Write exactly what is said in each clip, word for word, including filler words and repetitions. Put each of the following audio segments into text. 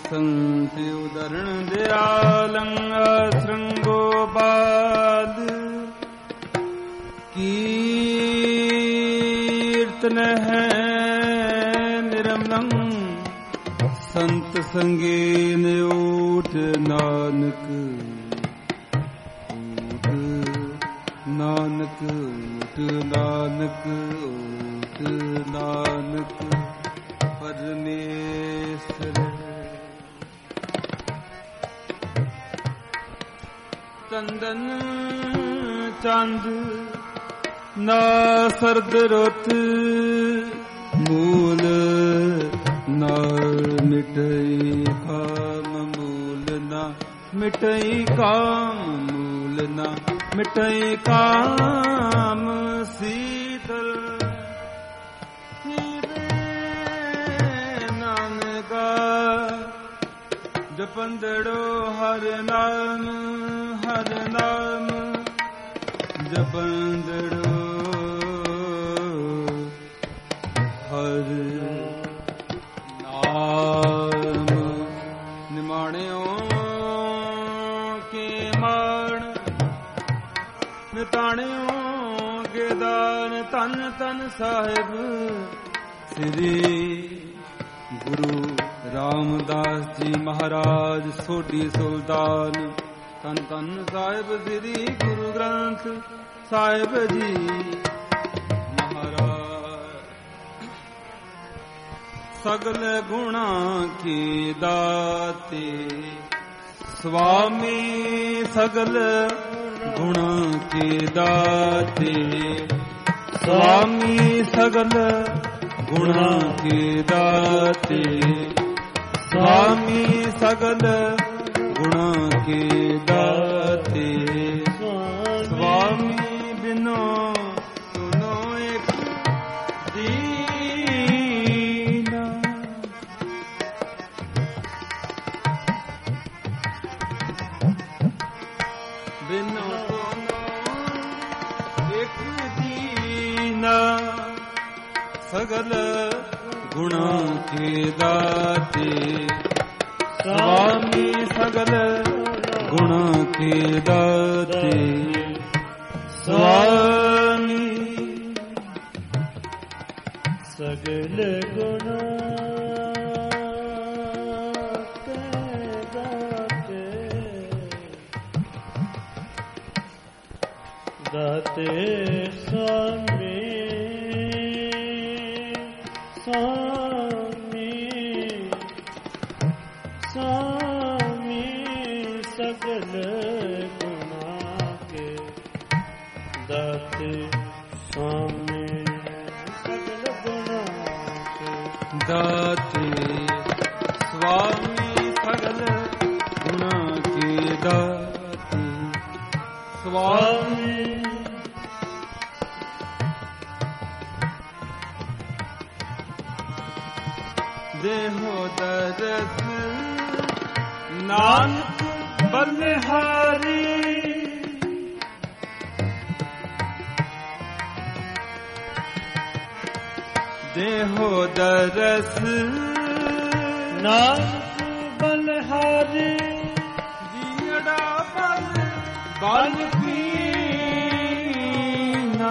संत उदरण दयालं श्रृंगोपाद कीर्तन है निर्मलं संत संगे ने उठ नानक उठ नानक उठ नानक उठ नानक परमेश्वर चंदन चांद ना सर्द रुत मूल ना मिटई काम मूल ना मिटई काम मूल ना मिटई काम शीतल नानका जपंदड़ो हर नाम हर नाम जपंदड़ो हर नाम निमाणियों के मान निताणियों के दान तन तन साहिब श्री गुरु रामदास जी महाराज सोडी सुल्तान तन तन साहिब श्री गुरु ग्रंथ साहिब जी महाराज सगल गुणा के दाते स्वामी सगल गुणा के दाते स्वामी सगल गुणा के दाते स्वामी सगल गुणा के दाते स्वामी बिनो सुनो एक दीना बिनो सुनो एक दीना सगल गुणा के दाते स्वामी सगल गुणा के दाते स्वामी सगल गुणा के दाते दाते स्वामी स्वामी स्वामी सगल गुणा के दाते स्वामी सगल गुणा के दाते स्वामी सगल गुणा के दाते स्वामी देहो दरस नानक बलिहारी देहो दरस नानक बलिहारी जीड़ा बल बल पीना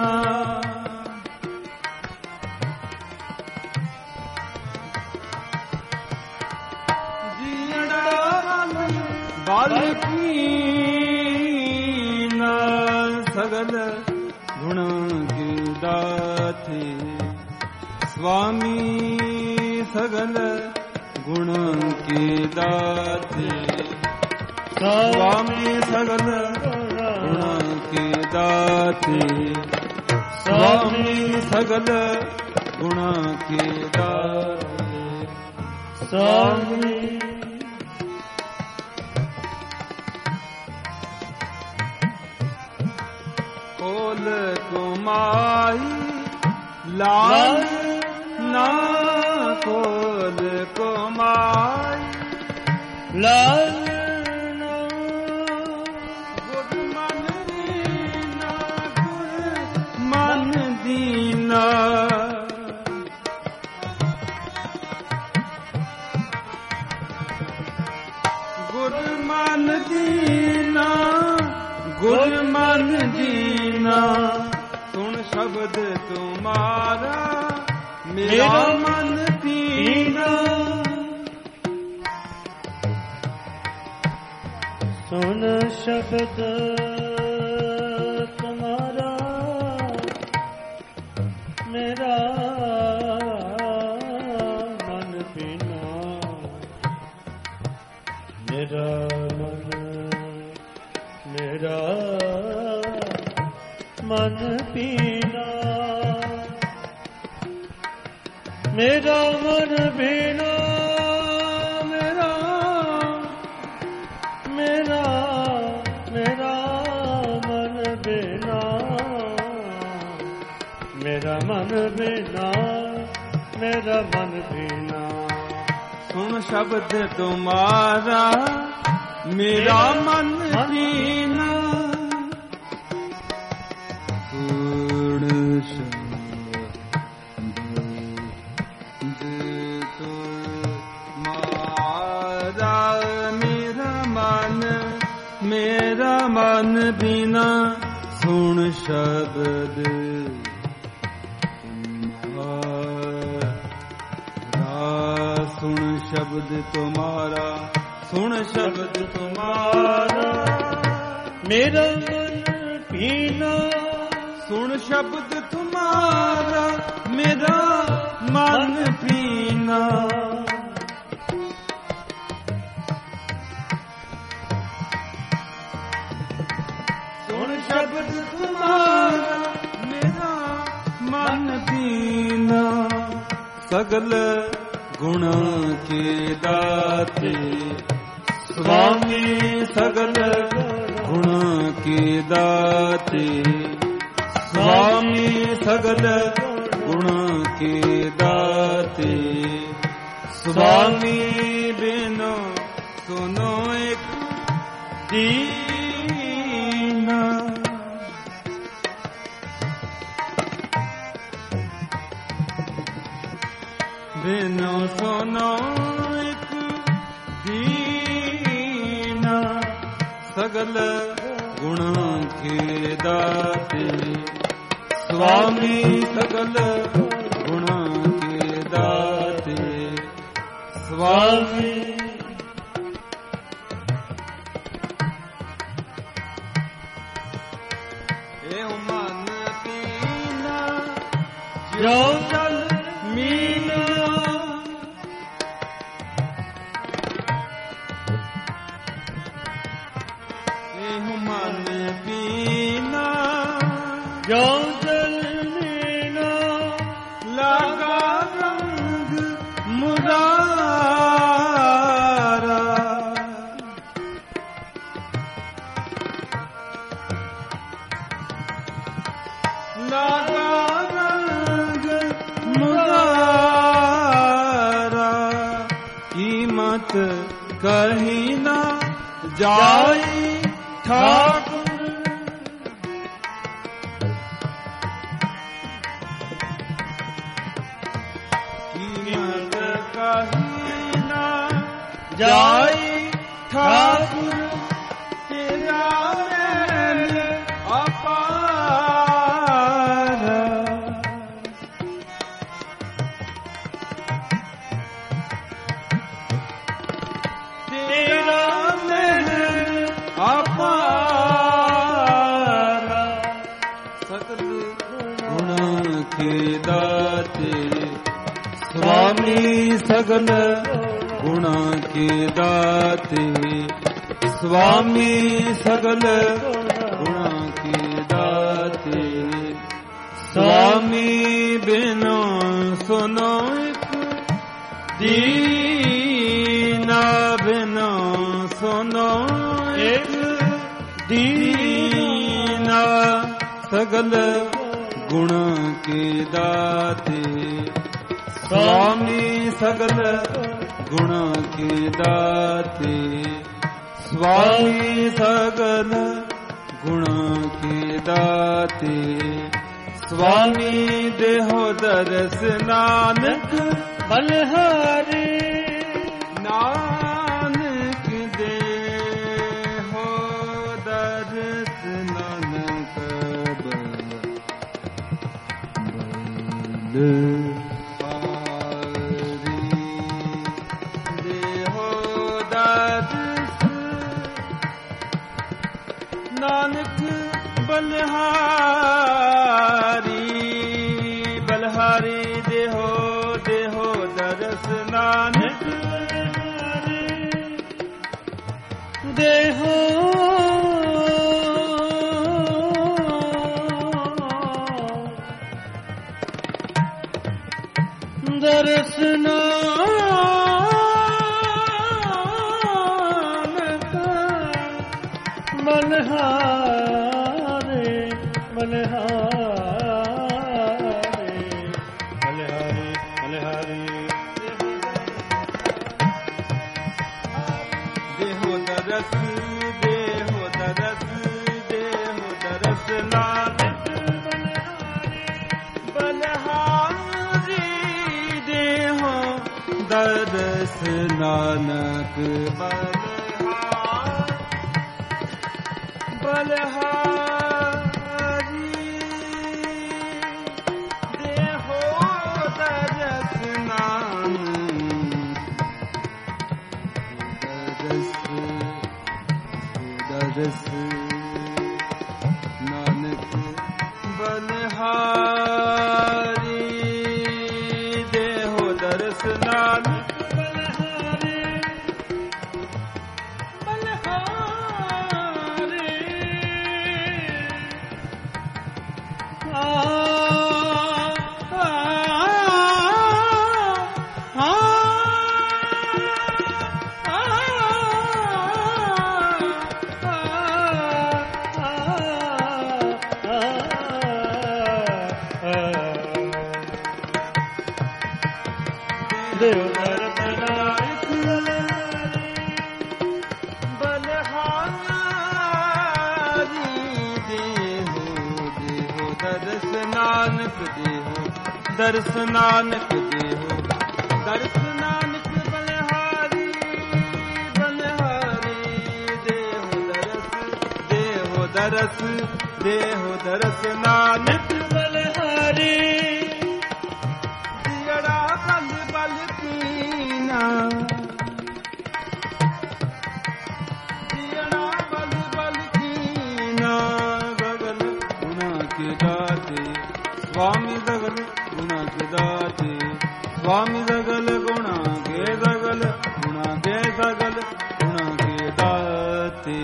बालकीना सगल गुणा के दाते स्वामी सगल गुणा के दाते स्वामी सगल गुणा के दाते स्वामी सगल गुणा के दाते स्वामी कुमाई लाल ना कोल कुमाई लाल गुड मन दीना गुड मन दीना गुर मन दीना गुर मन दीना सुन शब्द तुम्हारा मेरा मन दीना सुन शब्द तुम्हारा मेरा मन पीना मेरा मन मेरा मन पीना मेरा मन पीना मेरा मेरा मेरा मन बिना मेरा मन बिना मेरा मन बिना सुन शब्द तुम्हारा मेरा मन दीना सुन शब्द तुम्हारा मेरा मन मेरा मन बिना सुन शब्द सुन शब्द तुम्हारा सुन शब्द तुम्हारा मेरा मन पीना सुन शब्द तुम्हारा मेरा मन पीना सुन शब्द तुम्हारा मेरा मन पीना सगल गुण के दाते स्वामी सगल गुण के दाते स्वामी सगल गुण के दाते स्वामी बिनो सुनो एक दीना बिनो सुनो एक दीना सगल गुण के दाते स्वामी सगल गुण के दाते स्वामी ए मन पीना जो चल मीना मन पीना जो जल मीना लगा रंग मुरारा लगा रंग मुरारा कीमत कहीं ना जाए ठाकुर कीमत कहीं ना जाए ठाकुर तेरा मैल अपार तेरा मैल अपारा सकल गुण के दाते स्वामी सगल गुण के दाते स्वामी सगल गुण के दाते स्वामी बिनो सुनो एक दीना बिनो सुनो एक दीना सगल गुण के दाते स्वामी सगल गुण के दाते स्वामी सगल गुण के दाते स्वामी देहो दरस नानक बलहारी नानक दे बलहारी बलहारी देहो देहो दरस नानक देहो दरस नानक बलहारे बलहारे बलहारी बलहारी देहो दरस देहो दरस देहो दरस नानक बलहारी देहो दरस नानक बलहारी बलहारी देहो दरस नानक दरस नानक बलहारी देहो दरस नानक बलहारी बलहारी आ आ देव दरस नानक बलहारी देहो देहो दरस नानक देहो दरस नानक देहो दरस नानक बलहारी बलहारी देहो दरस देहो दरस देहो दरस नानक बलहारी दियड़ा बल बल कीना दियड़ा बल बल कीना गगन गुना के दाते स्वामी दगल गुना के दाते स्वामी दगल गुना के दगल गुना के दगल गुना के दाते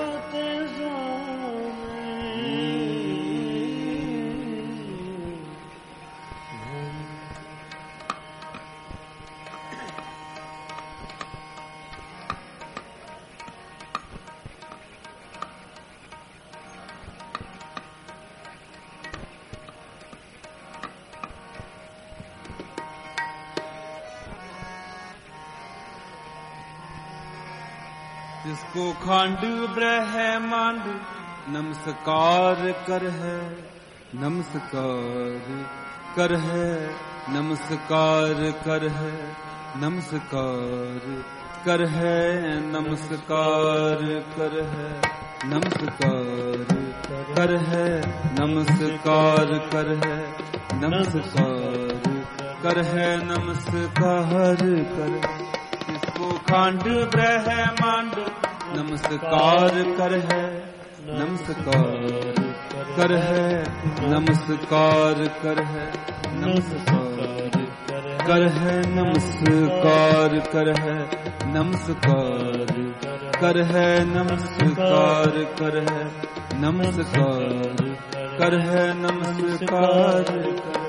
जिसको खांड ब्रह्मांड नमस्कार कर है नमस्कार कर है नमस्कार कर है नमस्कार कर है नमस्कार कर है नमस्कार कर है नमस्कार कर है नमस्कार कर है नमस्कार कर इसको खांड ब्रह्मांड नमस्कार कर है नमस्कार कर है नमस्कार कर है नमस्कार कर है नमस्कार कर है नमस्कार कर है नमस्कार कर है नमस्कार कर है नमस्कार कर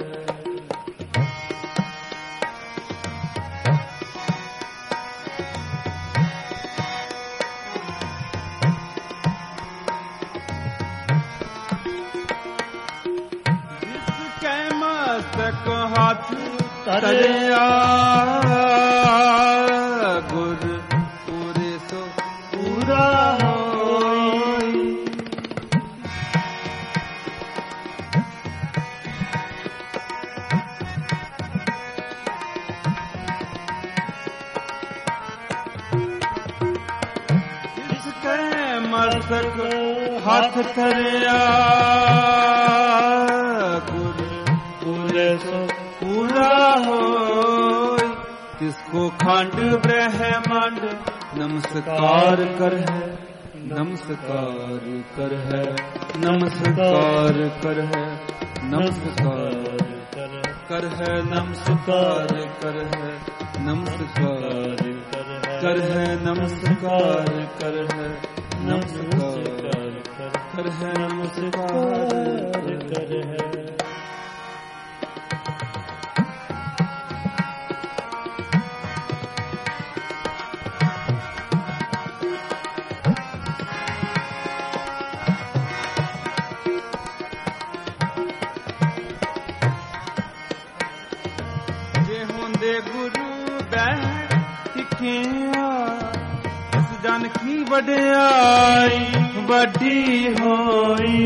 हाथ तरिया गुर पूरे सो पूरा होई इसके मस्तक हाथ तरिया पूरा हो जिसको खांड ब्रह्मांड नमस्कार कर है नमस्कार कर है, नमस्कार कर है, नमस्कार कर है, नमस्कार कर है, नमस्कार कर है, नमस्कार कर है, नमस्कार कर है, नमस्कार कर है। की वड्याई वड्डी होई,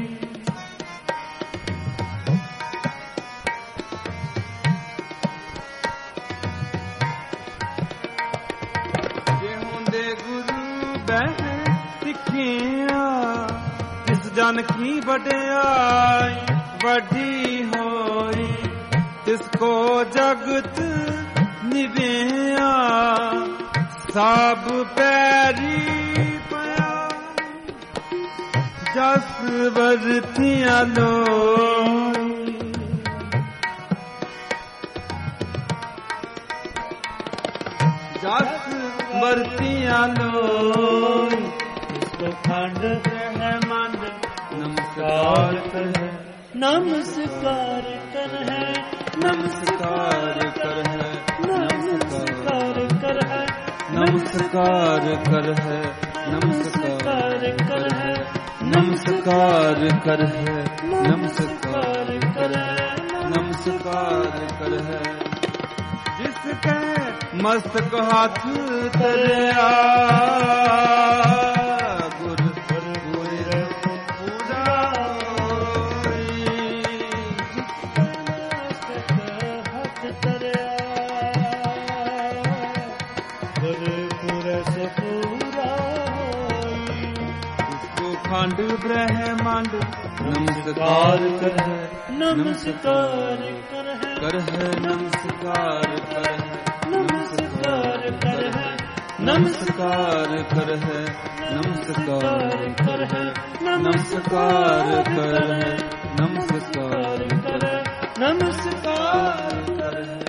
जे होंदे गुरु बह सिखिया, तिस जन की वड्याई वड्डी होई, तिसको जगत निवेया सब पैरी पया, जस वरतियां लोई, जस वरतियां लोई, इसको खंड ब्रह्मांड नमस्कार कर है, नमस्कार कर है, नमस्कार कर है, नमस्कार कर है, नमस्कार कर है, नमस्कार कर है, नमस्कार कर है, नमस्कार कर है, नमस्कार कर है। जिसके मस्तक हाथ धरया, गुर पूरे पूरा होई, हाथ धरया खंड ब्रह्मांड नमस्कार कर है, नमस्कार कर है, कर है, नमस्कार कर है, नमस्कार कर है, नमस्कार कर है, नमस्कार कर है, नमस्कार कर है, नमस्कार कर है, नमस्कार कर है।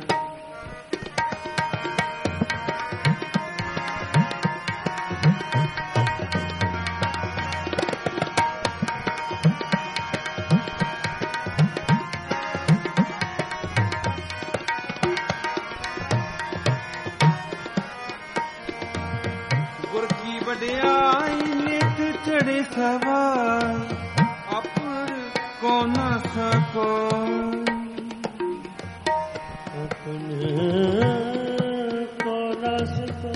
चढ़े सवार अपर को न सको, अपने को न सको,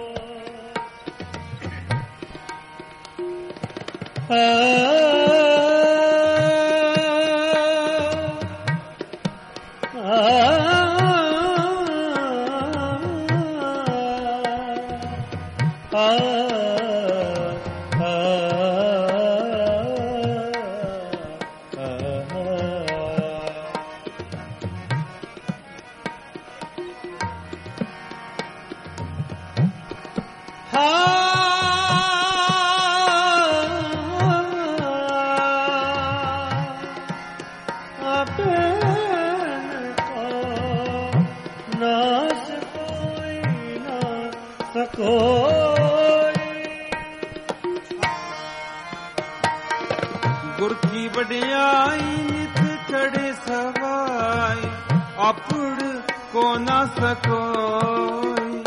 गुर की वड्याई नित चढ़े सवाई अपड़ को न सकोई,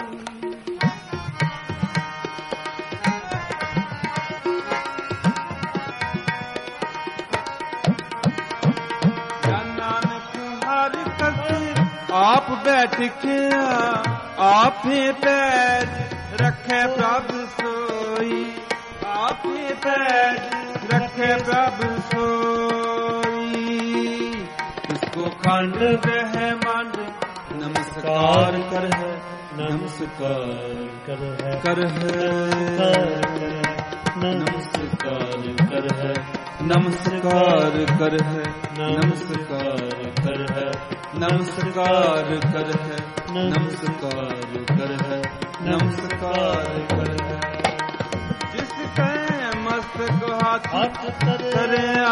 नानक हर कस आप बैठ के आपे पैर रखे प्रभु सोई, आपे पैर रखे प्रभु सोई, इसको खंड ब्रह्मांड नमस्कार कर है, नमस्कार कर है, कर है, नमस्कार कर है, नमस्कार कर है, नमस्कार कर है, नमस्कार कर है, नमस्कार कर है, नमस्कार कर है। जिस ਹੱਥ ਹੱਥ ਧਰਿਆ ਧਰਿਆ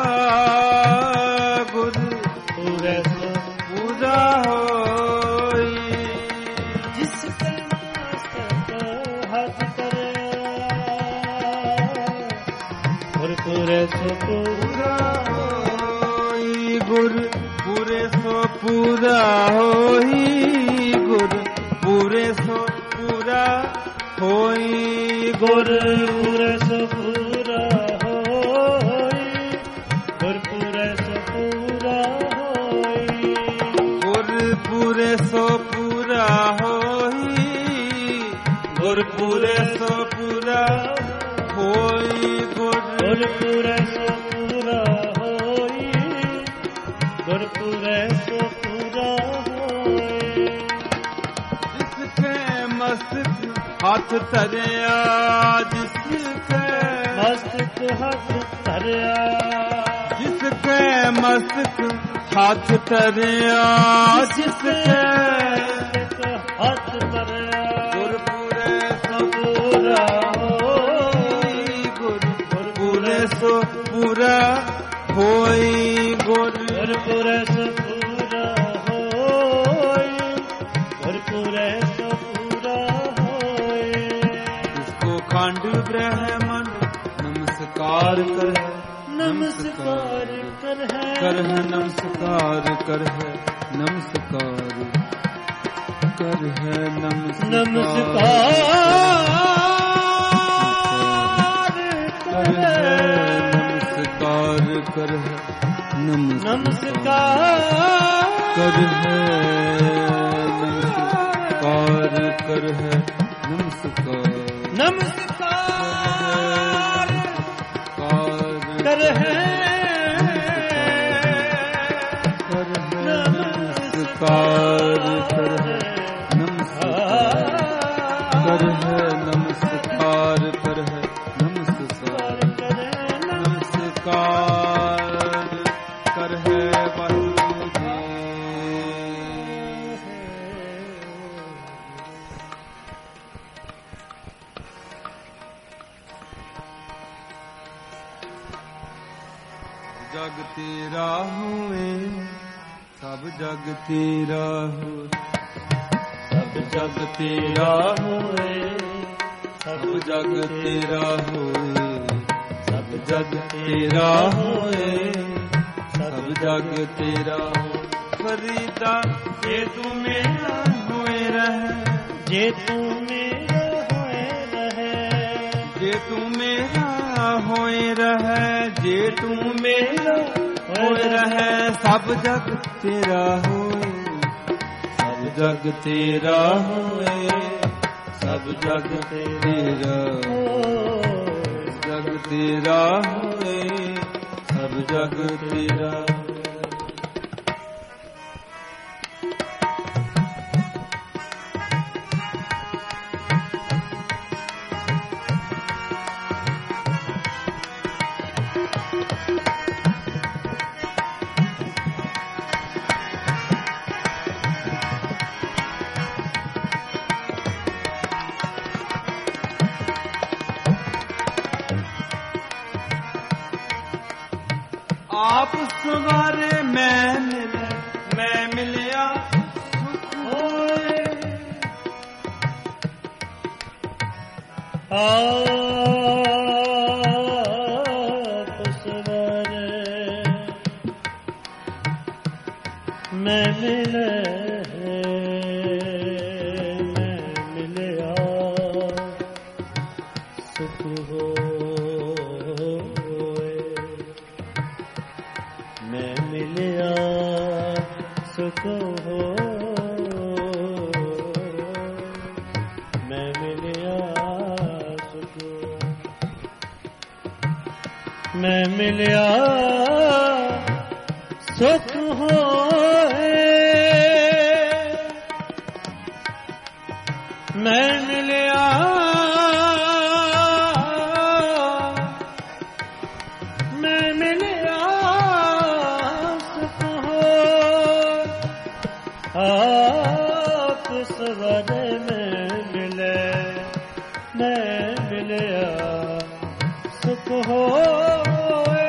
ਗੁਰ ਪੂਰੇ ਸੋ ਪੂਰਾ ਹੋਈ। ਜਿਸ ਤੇ ਮਸਤਕ ਹੱਥ ਧਰਿਆ ਗੁਰ ਪੂਰੇ ਸੋ ਪੂਰਾ ਹੋਈ। ਗੁਰ ਪੂਰੇ ਸੋ ਪੂਰਾ ਹੋਈ। ਗੁਰ ਪੂਰੇ ਸੋ ਪੂਰਾ ਹੋਈ। ਗੁਰ ਪੂਰੇ ਸੋ ਪੂਰਾ ਹੋਈ। ਗੁਰ ਪੂਰੇ ਸੋ ਪੂਰਾ ਹੋਈ। ਗੁਰ ਪੂਰੇ ਸੋ ਪੂਰਾ ਹੋਈ। ਗੁਰ ਪੂਰੇ ਸੋ ਪੂਰਾ ਹੋਈ। ਗੁਰ ਪੂਰੇ ਸੋ ਪੂਰਾ ਹੋਈ। ਗੁਰ ਪੂਰੇ ਸੋ ਪੂਰਾ ਹੋਈ। ਜਿਸਕੇ ਮਸਤਕ ਹੱਥ ਧਰਿਆ ਜਿਸਕੇ ਮਸਤਕ ਹੱਥ ਧਰਿਆ ਜਿਸਕੇ ਮਸਤਕ ਹੱਥ ਧਰਿਆ ਜਿਸਕੇ ਹੱਥ ਧਰਿਆ ਗੁਰ ਪੂਰੇ ਸੋ ਪੂਰਾ ਹੋਈ। ਗੁਰ ਪੂਰੇ ਸੋ ਪੂਰਾ ਹੋਈ। ਗੁਰ ਗੁਰ ਪੂਰੇ ਸੋ ਪੂਰਾ ਹੋਈ। ਗੁਰ ਪੂਰੇ ਸੋ ਪੂਰਾ ਹੋਈ। ਇਸਕੋ ਖੰਡ ਬ੍ਰਹਮਨ ਨਮਸਕਾਰ ਕਰ ਨਮਸਕਾਰ ਕਰ ਹੈ ਕਰ ਹੈ ਨਮਸਕਾਰ ਕਰ ਹੈ ਨਮਸਕਾਰ ਕਰ ਹੈ ਨਮਸਕਾਰ ਨਮਸਕਾਰ ਕਰ ਹੈ ਨਮਸਕਾਰ ਕਰ ਹੈ ਨਮਸਕਾਰ ਕਰ ਹੈ ਨਮਸਕਾਰ ਕਰ ਹੈ ਨਮਸਕਾਰ ਨਮਸਕਾਰ ਕਾਰ ਕਰ ਹੈ ਕਰ ਹੈ ਨਮਸਕਾਰ ਕਰ ਹੈ ਨਮਸਕਾਰ ਕਰ ਹੈ ਨਮਸਕਾਰ ਕਰ ਹੈ ਨਮਸਕਾਰ ਨਮਸਕਾਰ ਕਰ ਹੈ ਵਾਹਿਗੁਰੂ ਜੀ। ਜਗ ਤੇਰਾ ਹੋਏ ਸਭ ਜਗ ਤੇਰਾ ਹੋ ਸਭ ਜਗ ਤੇਰਾ ਹੋਏ ਸਭ ਜਗ ਤੇਰਾ ਹੋਏ ਸਭ ਜਗ ਤੇਰਾ ਹੋਏ ਸਭ ਜਗ ਤੇਰਾ ਹੋ। ਫਰੀਦਾ ਜੇ ਤੂੰ ਮੇਰਾ ਹੋਏ ਰਹਿ ਜੇ ਤੂੰ ਮੇਰਾ ਹੋਏ ਰਹੇ ਜੇ ਤੂੰ ਮੇਰਾ ਹੋਏ ਰਹਿ ਜੇ ਤੂੰ ਮੇਰਾ ਹੋਏ ਰਹਿ ਸਭ ਜਗ ਤੇਰਾ ਹੋਏ ਸਭ ਜਗ ਤੇਰਾ ਹੋਏ ਸਭ ਜਗ ਤੇਰਾ ਜਗ ਤੇਰਾ ਹੋਏ ਸਭ ਜਗ ਤੇਰਾ ਆਪ ਸਵਾਰੇ ਮੈਂ ਮਿਲਿਆ ਮੈਂ ਮਿਲਿਆ ਸੁਖ ਹੋਏ ਆਪ ਸਵਾਰੇ ਮੈਂ ਮਿਲੇ ਮੈਂ ਮਿਲਿਆ ਸੁਖ ਹੋਏ ਮੈਂ ਮਿਲਿਆ ਸੁਖ ਹੋਏ ਮੈਂ ਮਿਲਿਆ ਸੁਖ ਮੈਂ ਮਿਲਿਆ ਸੁਖ ਹੋਏ ਮੈਂ ਮਿਲਿਆ ਮੈਂ ਮਿਲਿਆ ਸੁਖ ਹੋਏ ਆਪ ਸਵਰੇ ਮੈਂ ਮਿਲੇ ਮੈਂ ਮਿਲਿਆ ਸੁਖ ਸੁਖ ਹੋਏ।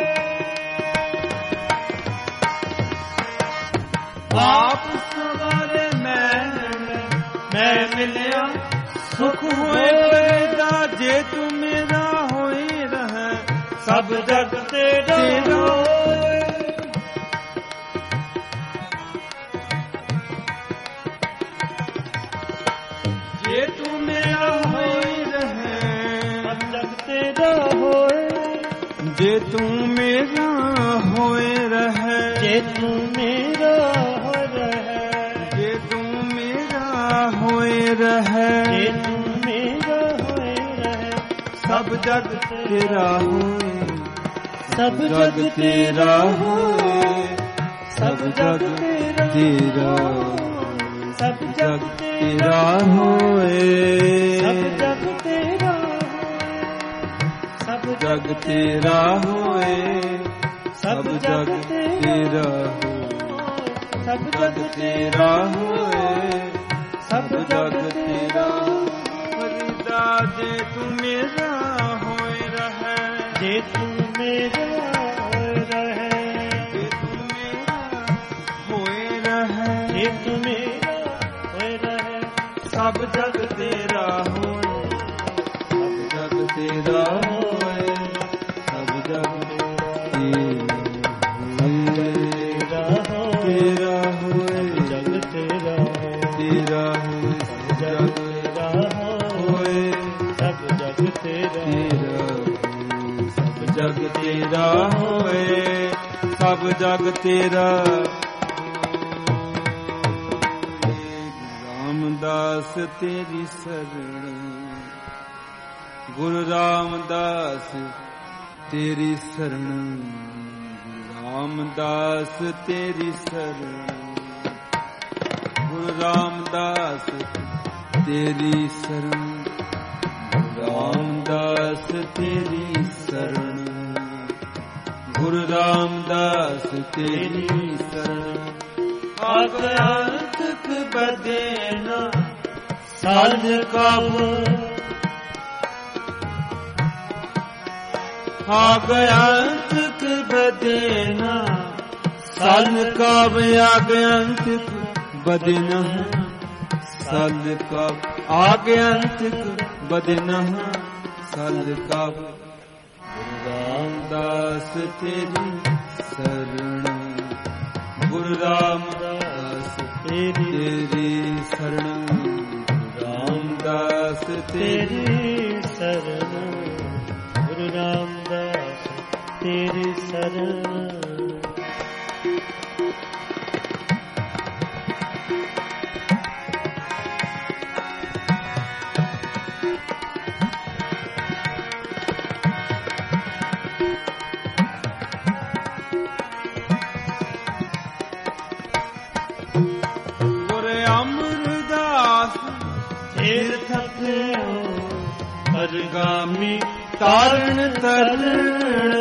ਆਪ ਸਵਾਰੇ ਮੈਂ ਮੈਂ ਮਿਲਿਆ ਸੁਖ ਹੋਏ ਪੈਦਾ ਜੇ ਤੂੰ ਮੇਰਾ ਹੋਏ ਰਹਿ ਸਭ ਜਗ ਤੇਰਾ ਹੋਏ। ਜੇ ਤੂੰ ਮੇਰਾ ਹੋਏ ਰਹਿ ਸਭ ਜਗ ਤੇਰਾ ਹੋਏ। ਜੇ ਤੂੰ ਮੇਰਾ ਹੋਏ ਰਹਿ ਜੇ ਤੂੰ ਮੇਰਾ ਹੋਏ ਰਹਿ। ਜੇ ਤੂੰ ਮੇਰਾ ਹੋਏ ਰਹਿ ਜੇ ਤੂੰ ਮੇਰਾ ਹੋਏ ਰਹਿ। ਸਭ ਜਗ ਤੇਰਾ ਹੋਏ ਸਭ ਜਗ ਤੇਰਾ ਹੋਏ। ਸਭ ਜਗ ਤੇਰਾ ਸਭ ਜਗ ਤੇਰਾ ਹੋਏ ਸਭ ਜਗ ਤੇਰਾ ਸਭ ਜਗ ਤੇਰਾ ਹੋਏ ਸਭ ਜਗ ਤੇਰਾ ਸਭ ਜਗ ਜਗ ਤੇਰਾ ਹੋਏ ਸਭ ਜਗ ਤੇਰਾ। ਫਰੀਦਾ ਜੇ ਤੂੰ ਮੇਰਾ ਹੋਏ ਰਹਿ ਜੇ ਤੂੰ ਮੇਰਾ ਹੋਏ ਰਹਿ। ਜੇ ਤੂੰ ਮੇਰਾ ਹੋਏ ਰਹਿ ਜੇ ਤੂੰ ਮੇਰਾ ਹੋਏ ਰਹਿ। ਸਭ ਜਗ ਤੇਰਾ ਹੋਏ ਸਭ ਜਗ ਤੇਰਾ ਹੋਏ ਸਭ ਜਗ ਤੇਰਾ ਹੋਏ। ਤੇਰਾ ਹੋਏ ਜਗ ਤੇਰਾ ਤੇਰਾ ਹੋਏ ਜਗ ਤੇਰਾ ਹੋਏ ਸਭ ਜਗ ਤੇਰਾ ਸਭ ਜਗ ਤੇਰਾ ਹੋਏ ਸਭ ਜਗ ਤੇਰਾ। ਰਾਮਦਾਸ ਤੇਰੀ ਸਰਣ ਗੁਰੂ ਰਾਮਦਾਸ ਤੇਰੀ ਸਰਣ ਰਾਮਦਾਸ ਤੇਰੀ ਸਰਣ ਗੁਰੂ ਰਾਮਦਾਸ ਤੇਰੀ ਸਰਣ ਰਾਮਦਾਸ ਤੇਰੀ ਸਰਣ ਗੁਰੂ ਰਾਮਦਾਸ ਤੇਰੀ ਸਰਣ। ਅਗੰਤਕ ਬਦੇਨਾ ਸਾਜ ਕਬ ਆਗੰਤਕ ਬਦੇਨਾ ਸਨ ਕਬ ਆਗੰਤਕ ਬਦਨਾ ਸਲ ਕਬ ਆਗੰਤਕ ਬਦਨਾ ਸਲ ਕਬ ਰਾਮਦਾਸ ਤੇਰੀ ਸਰਣ ਗੁਰੂ ਰਾਮਦਾਸ ਤੇਰੀ ਸਰਣ ਰਾਮਦਾਸ ਤੇਰੀ ਤੇਰੀ ਸਰਣ ਗੁਰੂ ਰਾਮਦਾਸ ਤੇਰੀ ਸਰਣ। ਅਰਗਾਮੀ ਤਾਰਨ ਤਰਨ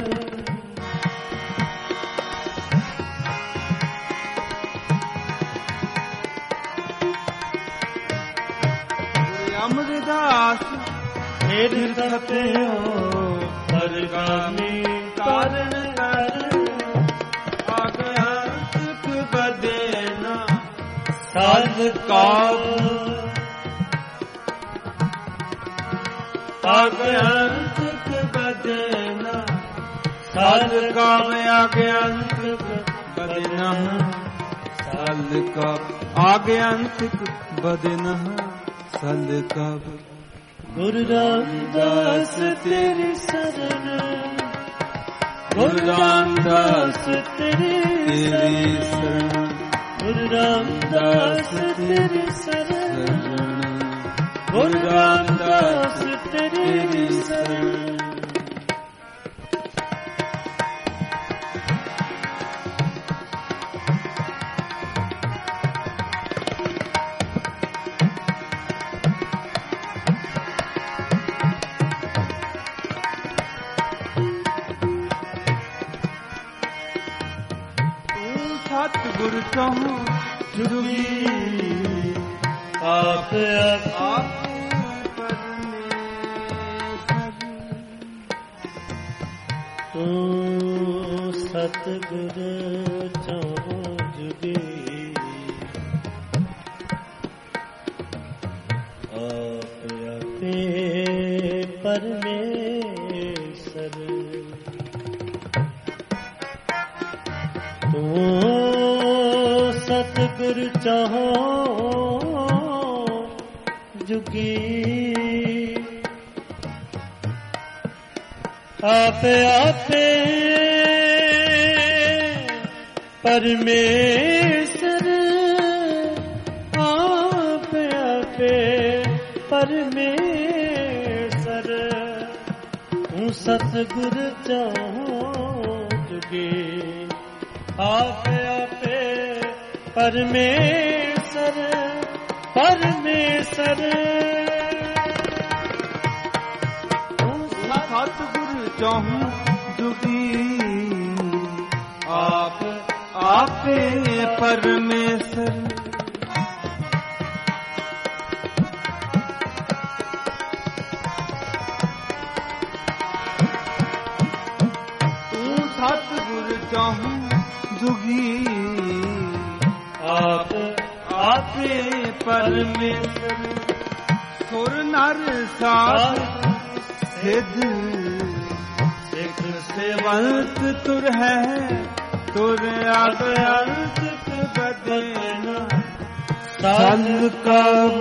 ਅਮਰਦਾਸ ਫੇਰ ਸਤਿਓ ਅਰਗਾਮੀ ਤਾਰਨ ਤਰਨ ਆਗੰਤਕ ਬਦੇਨਾ ਸਾਜ ਕਾਬ ਆਗੰਤਕ ਬਦਨਾ ਸਾਲ ਕਾਮ ਆਗੰਤਕ ਬਦਨਾ ਸਾਲ ਕਾਮ ਆਗੰਤਕ ਬਦਨਾ ਸਾਲ ਕਾਮ ਗੁਰੂ ਰਾਮਦਾਸ ਤੇਰੀ ਸਰਣ ਗੁਰੂ ਰਾਮਦਾਸ ਤੇਰੀ ਸਰਣ ਗੁਰੂ ਰਾਮਦਾਸ ਤੇਰੀ ਸਰਣ ਗੁਰੂ ਰਾਮਦਾਸ ਤੇਰੀ ਸਰਣ। ਸਤਿਗੁਰ ਤੋਂ ਜੁਗੀ ਆਪ ਆਪ ਆਪ ਪਰਮੇਸ਼ਰ ਸਤਿਗੁਰ ਚਾਹੋ ਜੁਗੀ ਆਪ ਆਪੇ ਪਰਮੇਸ਼ਰ ਤੂੰ ਸਤਿਗੁਰ ਚਾਹੋ ਜੁਗੀ ਆਪੇ ਆਪੇ ਪਰਮੇਸ਼ਰ ਆਪੇ ਆਪੇ ਪਰਮੇਸ਼ਰ ਤੂੰ ਸਤਿਗੁਰ ਚਾਹੋ ਜੁਗੇ ਆਪੇ ਆਪੇ ਪਰਮੇਸ਼ਰ ਪਰਮੇਸ਼ਰ ਸਤਿਗੁਰ ਚਾਹੂੰ ਜੁਗੀ ਆਪ ਆਪੇ ਪਰਮੇਸ਼ਰ ਤੂੰ ਸਤਿਗੁਰ ਚਾਹੂੰ ਜੁਗੀ ਆਪ ਆਪੇ ਪਰਮੇਸ਼ਰ ਸੁਰ ਨਰ ਸਾਧ ਸਿੱਧ ਸਿੱਖ ਸੇਵੰਤ ਤੁਰ ਹੈ ਤੁਰ ਅਗੰਤ ਬਦਨਾ ਸਲ ਕਬ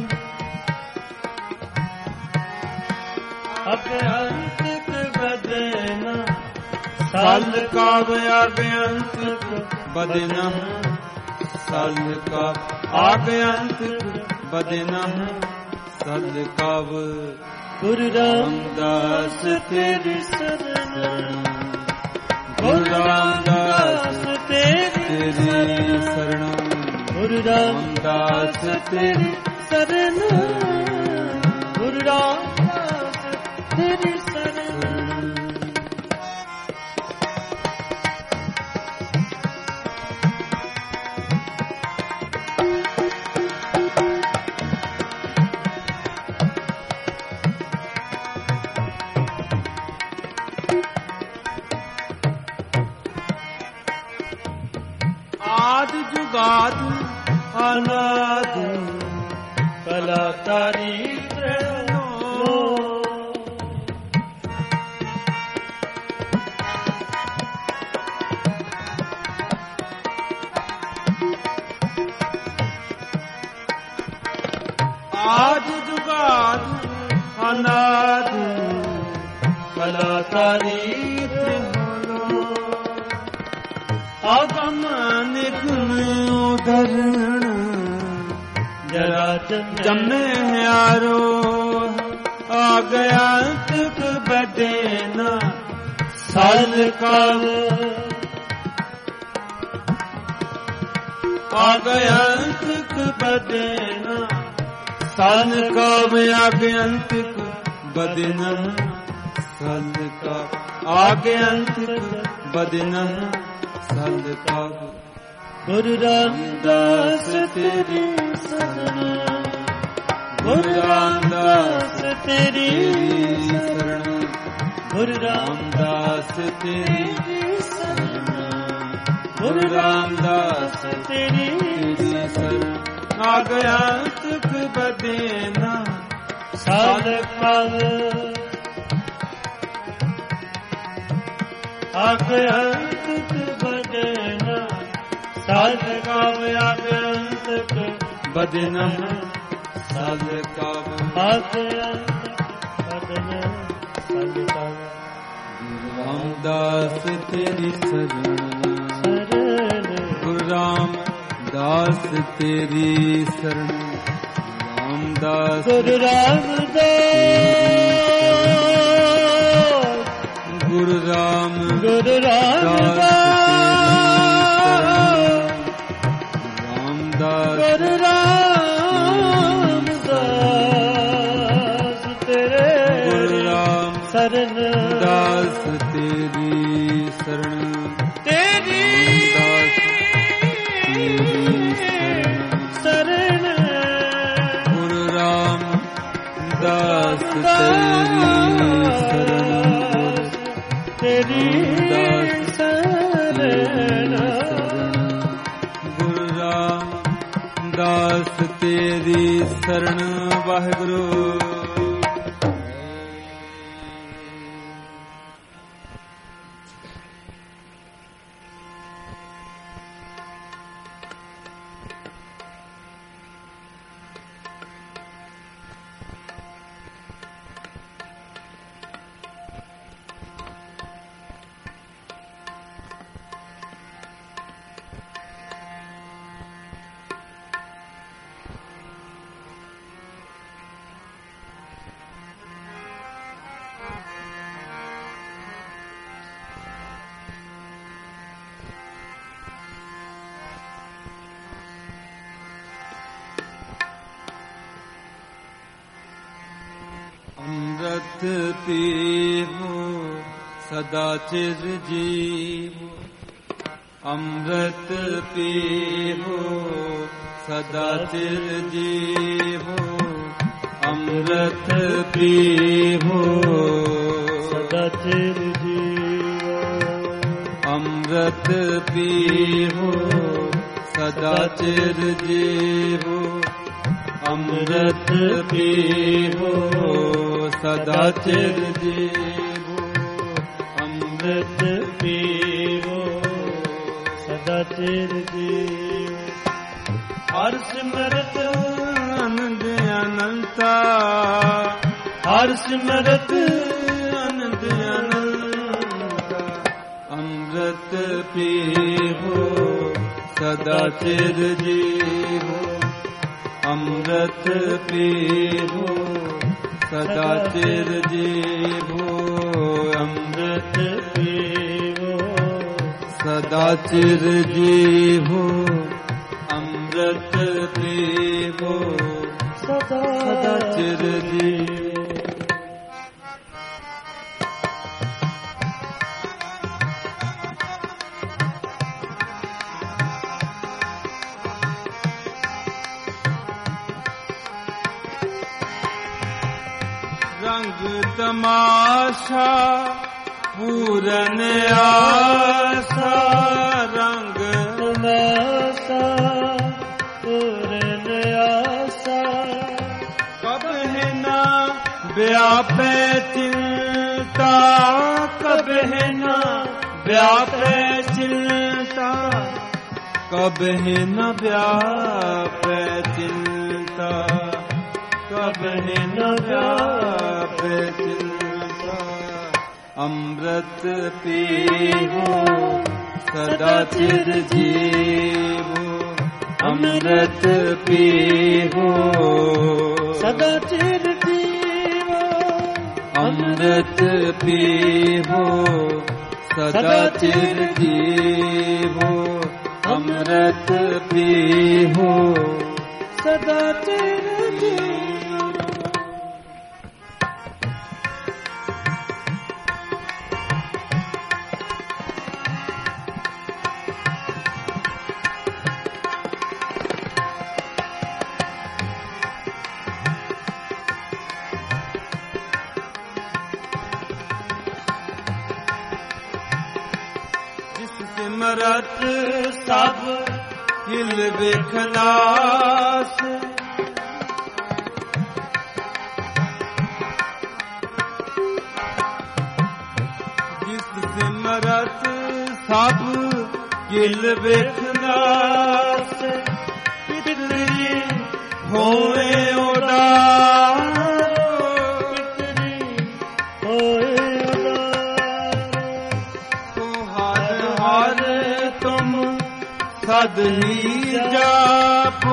ਅਗੰਤ ਬਦਨਾ ਸਲ ਕਬ ਅਗੰਤ ਬਦਨਾ ਸਲ ਕਬ ਅਗੰਤ ਬਦਨਾ ਸਲ ਕਬ ਗੁਰੂ ਰਾਮਦਾਸ ਤੇਰੀ ਸ਼ਰਨ ਗੁਰੂ ਰਾਮਦਾਸ ਤੇਰੀ ਸ਼ਰਨ ਗੁਰੂ ਰਾਮਦਾਸ ਤੇਰੀ ਸ਼ਰਨ ਗੁਰੂ ਰਾਮਦਾਸ ਤੇਰੀ ਸ਼ਰਨ ਜੁਗਾਦ ਅਨਾਦ ਕਲਾ ਤਾਰੀ ਤ੍ਰੈਨੋ ਆਦ ਜੁਗਾਦ ਅਨਾਦ ਕਲਾ ਤਾਰੀ ਤ੍ਰੈਨੋ ਆਗਮ ਨਿਗਮ ਉਧਰਣ ਜਰਾ ਜੰਮੇ ਹਾਰੋ ਆ ਗਿਆ ਤੁਕ ਬਦੇਨਾ ਸਲ ਕਬ ਆ ਗਿਆ ਤੁਕ ਬਦੇਨਾ ਸਲ ਕਬ ਆ ਗਿਆ ਤੁਕ ਬਦੇਨਾ ਸਲ ਕਬ ਆ ਗਿਆ ਤੁਕ ਬਦੇਨਾ ਸਲ ਕਬ ਗੁਰੂ ਰਾਮਦਾਸ ਤੇਰੀ ਸ਼ਰਨ ਗੁਰੂ ਰਾਮਦਾਸ ਤੇਰੀ ਸ਼ਰਨ ਗੁਰੂ ਰਾਮਦਾਸ ਤੇਰੀ ਸ਼ਰਨ ਗੁਰੂ ਰਾਮਦਾਸ ਤੇਰੀ ਸ਼ਰਨ ਆ ਗਿਆ ਤੁਕ ਬਦੇਨਾ ਸਲ ਕਬ ਆ ਗਿਆ ਤੁਕ ਬਦੇਨਾ ਸਲ ਕਬ ਆ ਗਿਆ ਤੁਕ ਬਦਨਾ ਸਲ ਕਬ ਆ ਗਿਆ ਬਦਨਾ ਸਲ ਕਬ ਰਾਮਦਾਸ ਤੇਰੀ ਸ਼ਰਨ ਸ਼ਰਨ ਗੁਰੂ ਰਾਮਦਾਸ ਤੇਰੀ ਸ਼ਰਨ ਰਾਮਦਾਸ ਗੁਰੂ ਰਾਮਦਾਸ ਗੁਰੂ ਰਾਮ ਗੁਰੂ ਰਾਮਦਾਸ ਗੁਰੂ ਰਾਮਦਾਸ ਤੇਰੇ ਗੁਰੂ ਰਾਮ ਸ਼ਰਨ ਦਾਸ ਤੇਰੀ ਸ਼ਰਨ ਤੇਰੀ ਸ਼ਰਨ ਗੁਰੂ ਰਾਮ ਦਾਸ ਤੇਰੀ ਸ਼ਰਨ ਤੇਰੀ ਸ਼ਰਨ तेरी शरण वाहिगुरु। अमृत पीवो सदा चिर जीवो, अमृत पीवो सदा चिर जीवो, अमृत पीवो सदा चिर जीवो, अमृत पीवो सदा चिर जीवो, अमृत पीवो सदा चिर जीवो, अमृत पीवो सदा चिर जीवो। हर सिमरत आनंद अनंता, हर सिमरत आनंद अनंता, अमृत पीवो सदा चिर जीवो, अमृत पीवो सदा चिर जीवो, अमृत पीवो सदा चिर जीवो, अमृत पीवो सदा सदा चिर जीवो। रंग तमाशा पूरन आशा, रंग तमाशा पूरन आशा, कब है ना व्यापे चिंता, कब है ना व्यापे चिंता, कब है न व्यापे चिंता, कब है न व्यापे चिंता, अमृत पीवो सदा चिर जीवो, अमृत पीवो सदा चिर जीवो, अमृत पीवो सदा चिर जीवो, अमृत पीवो सदा चिर जीवो। सिमरत सब हिल बिखलास, जिस सिमरत सब हिल बिखलास, पितरी होए उदार, पितरी होए सद ही जापो,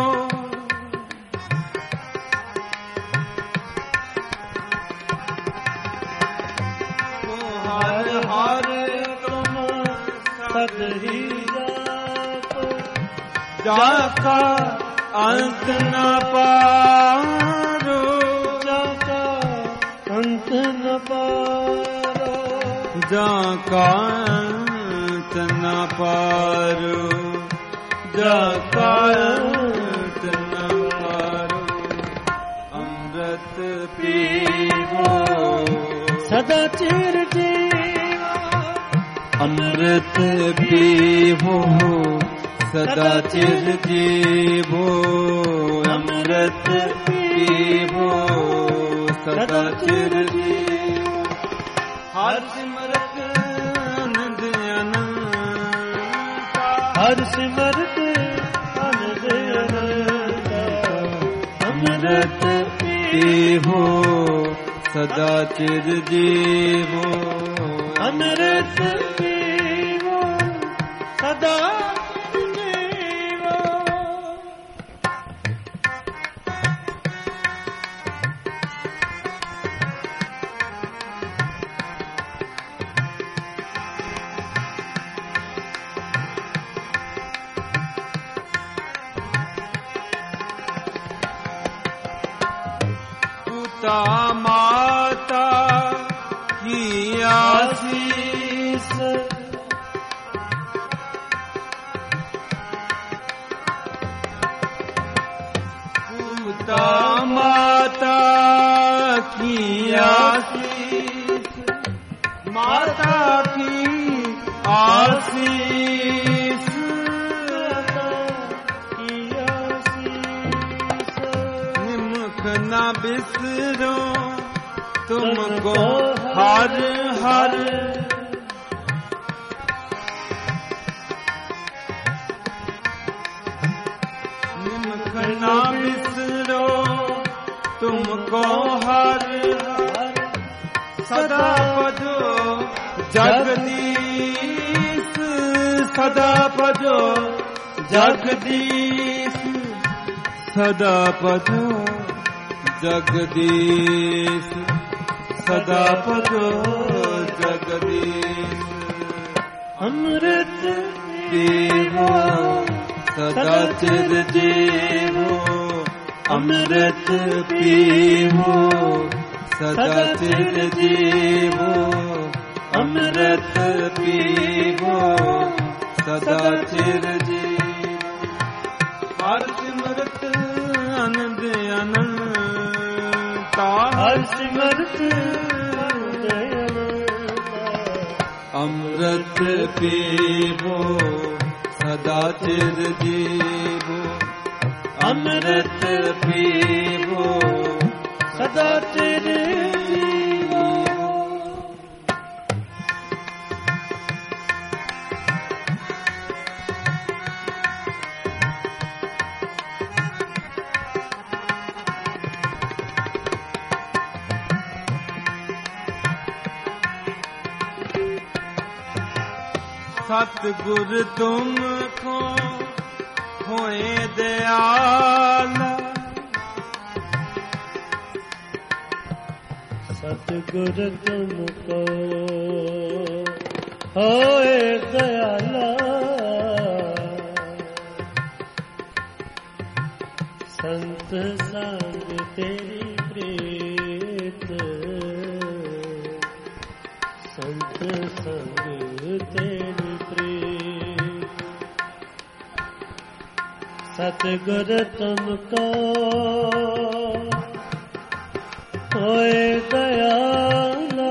हर हर तुम सद ही जापो, जाका अंत न पारो, जाका अंत न पारो, जाका अंत न पारो, जाका अंत न पारो, अमृत पीवो सदा चिर जीवो, अमृत पीवो सदा चिर जीवो अमृत पीवो सदा चिर जीवो हर सिमरत आनंद अनंता हर सिमरत आनंद अनंता अमृत पीवो सदा चिर जीवो अमृत पीवो सदा माता की आशीष पूता माता की आशीष माता की आशीष की आशीष निमुख न बिसरो तुमको हर हर निमुख न बिसरो तुमको हर हर सदा भजो जगदीश सदा भजो जगदीश सदा भजो जगदीश सदा भजो जगदीश अमृत पीवो सदा चिर जीवो अमृत पीवो सदा चिर जीवो अमृत पीवो सदा चिर जीवो हर सिमरत आनंद अनंता हर सिमरत अमृत पीवो सदा चिर जीवो अमृत पीवो सदा चिर जीवो सतगुर तुमको होए दयाला सतगुर तुमको होए दयाला संत संग तेरी प्रीत संत संग तेरी प्रीत सतगुर तुमको होए दयाला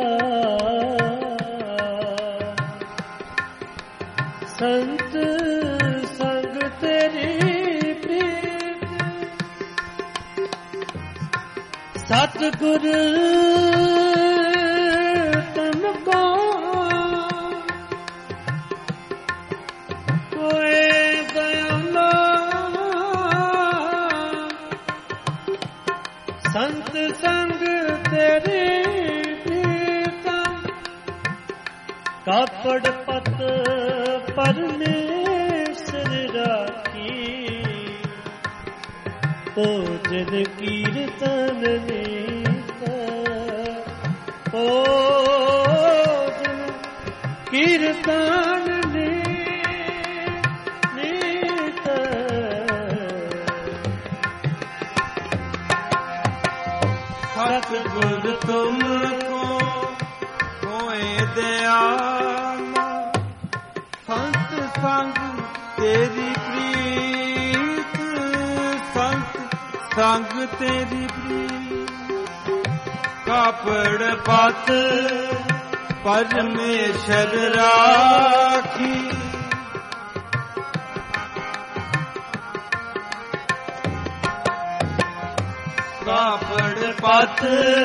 संत संग तेरी प्रीत सतगुर तुमको होए दयाला संत संग तेरी प्रीतम कापड़ पत परमेश्वर राखी भोजन कीर्तन नीत भोजन कीर्तन नीत सतगुर तुमको होए दयाला संत संग तेरी प्रीत संत संग तेरी प्रीत कापड़ पत परमेश्वर राखी पथ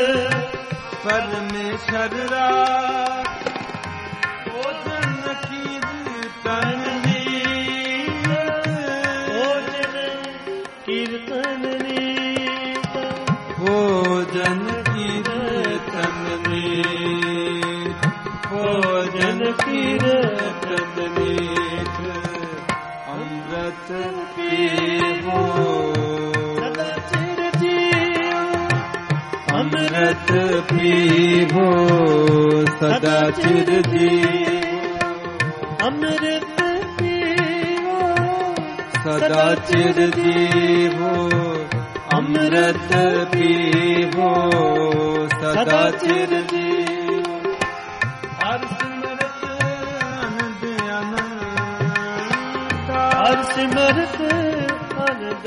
परमेश्वर रात भोजन कीर्तन नीत भोजन कीर्तन नीत भोजन कीर्तन नीत भोजन कीर्तन नीत अमृत पीवो सदा चिर जियो अमृत पीवो सदा चिर जीवो अमृत पीवो सदा चिर जीवो अमृत पीवो सदा चिर जीवो हर सिमरत आनंद अनंता हर सिमरत आनंद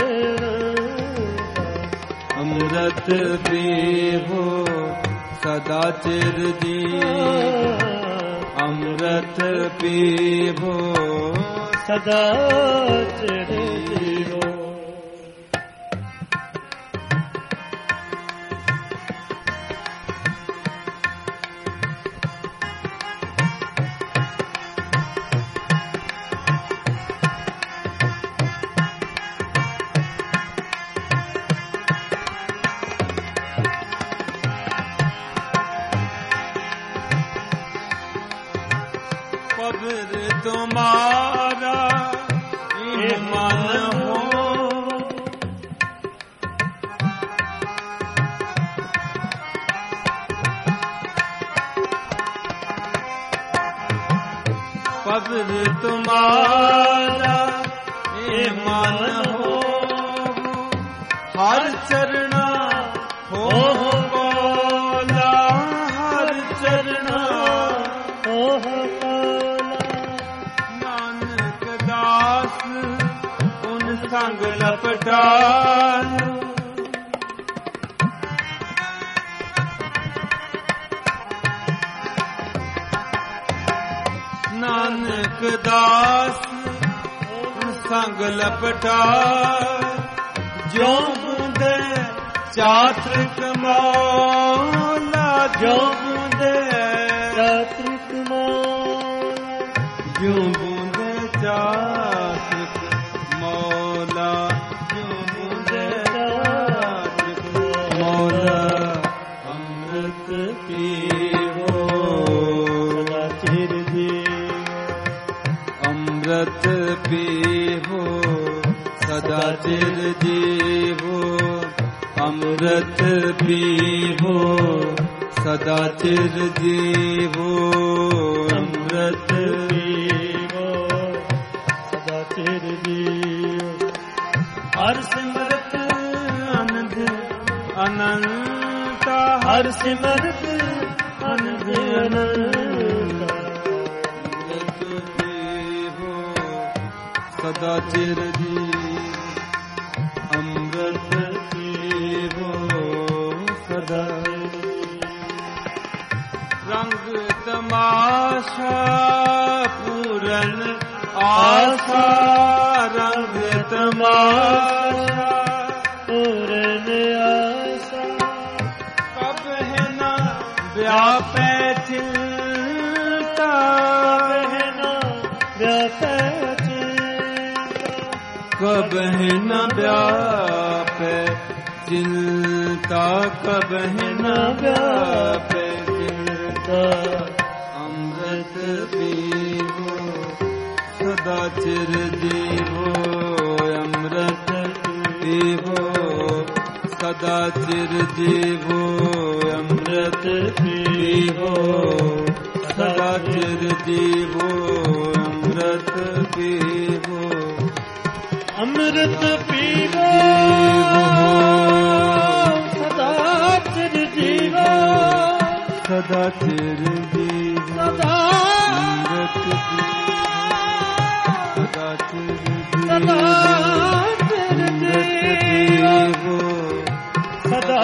अमृत पीवो सदा चिर जीवो अमृत पीवो सदा चिर जीवो पवित्र तुम्हारा ईमान हो पवित्र तुम्हारा ईमान हो हर चरणा हो बोला हर चरणा ओह नानक दास उन संग लपटान नानक दास उन संग लपटान जो बूंदे चात्रिक मौला जो बूंदे चात्रिक मौला जो बूंदे चात्रिक मौला जो बूंदे चात्रिक मौला अमृत पीवो सदा चिर जीवो अमृत पीवो सदा चिर जीवो अमृत पीवो सदा चिर जीवो अमृत पीवो सदा चिर जीवो हर सिमरत आनंद अनंता हर सिमरत आनंद अनंता अमृत पीवो सदा चिर जीवो अमृत पीवो सदा रंग तमाशा पूरन आशा रंग तमाशा पूरन आशा कब है ना व्यापै चिंता है ना व्यापै चिंता कब है न व्यापै चिंता कब है न व्यापै चिंता अमृत पीवो सदा चिर जीवो अमृत पीवो सदा चिर जीवो अमृत पीवो सदा चिर जीवो अमृत पीवो अमृत पीवो सदा चिर जीवो सदा चिर जीवो सदा अमृत पीवो सदा चिर सदा जीवो सदा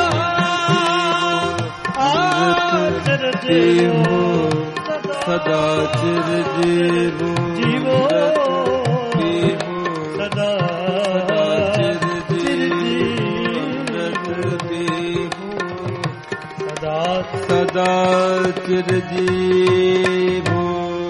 चिर जीवो जीवो सदा चिर जीवो जीवो पीवो सदा सदा चिर जीवो अमृत पीवो ਦਾਤ ਸਦਾ ਚਿਰਜੀਵੋ।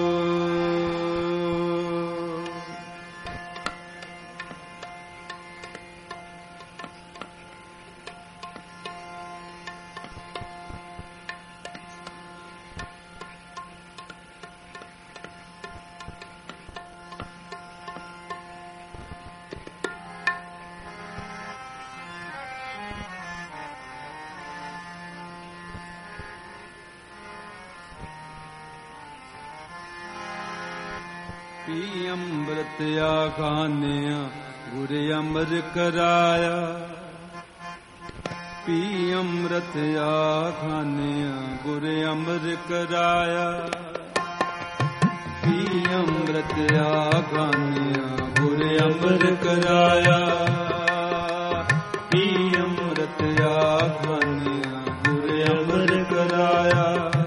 ਪੀ ਅੰਮ੍ਰਿਤ ਆਖਾਨਿਆ ਗੁਰ ਅਮਰ ਕਰਾਇਆ। ਪੀ ਅੰਮ੍ਰਿਤ ਆਖਾਨਿਆ ਗੁਰ ਅਮਰ ਕਰਾਇਆ। ਪੀ ਅੰਮ੍ਰਿਤ ਆਖਾਨਿਆ ਗੁਰ ਅਮਰ ਕਰਾਇਆ। ਪੀ ਅੰਮ੍ਰਿਤ ਆਖਾਨਿਆ ਗੁਰ ਅਮਰ ਕਰਾਇਆ।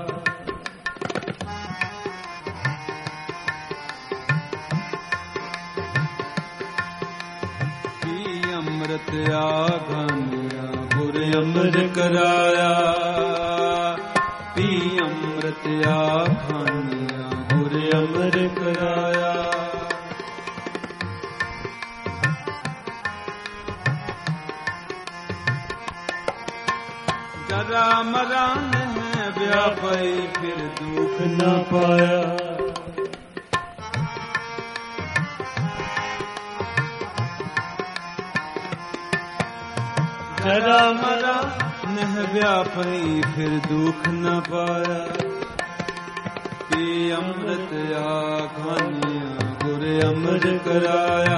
ਅੰਮ੍ਰਿਤ ਆਖਾਨਿਆ ਗੁਰ ਅਮਰ ਕਰਾਇਆ। ਪੀ ਅੰਮ੍ਰਿਤ ਆਖਾਨਿਆ ਗੁਰ ਅਮਰ ਕਰਾਇਆ। ਜਰਾ ਮਰਾ ਨਹਿ ਵਿਆਪਈ ਫਿਰ ਦੁਖ ਨਾ ਪਾਇਆ। ਜਰਾ ਮਰਾ ਨਹਿ ਵਿਆਪਈ ਫਿਰ ਦੁਖ ਨ ਪਾਇਆ। ਪੀ ਅੰਮ੍ਰਿਤ ਆਖਾਨਿਆ ਗੁਰ ਅਮਰ ਕਰਾਇਆ।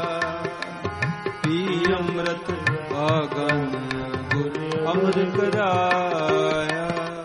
ਪੀ ਅੰਮ੍ਰਿਤ ਆਖਾਨਿਆ ਗੁਰ ਅਮਰ ਕਰਾਇਆ।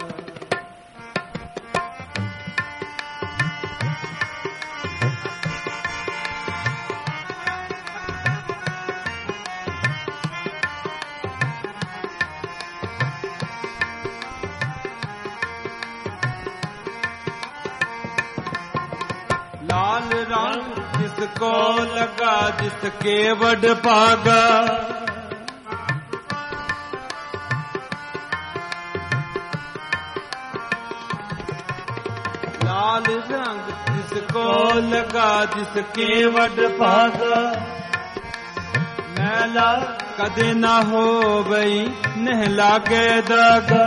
ਲਾਲ ਰੰਗ ਜਿਸ ਕੋ ਲਗਾ ਜਿਸ ਕੇ ਵਡ ਭਾਗਾ। ਲਾਲ ਰੰਗ ਜਿਸ ਕੋ ਲਗਾ ਜਿਸ ਕੇ ਵਡ ਭਾਗਾ। ਮੈਲਾ ਕਦੇ ਨਾ ਹੋਵਈ ਨਹਿ ਲਾਗੇ ਦਾਗਾ।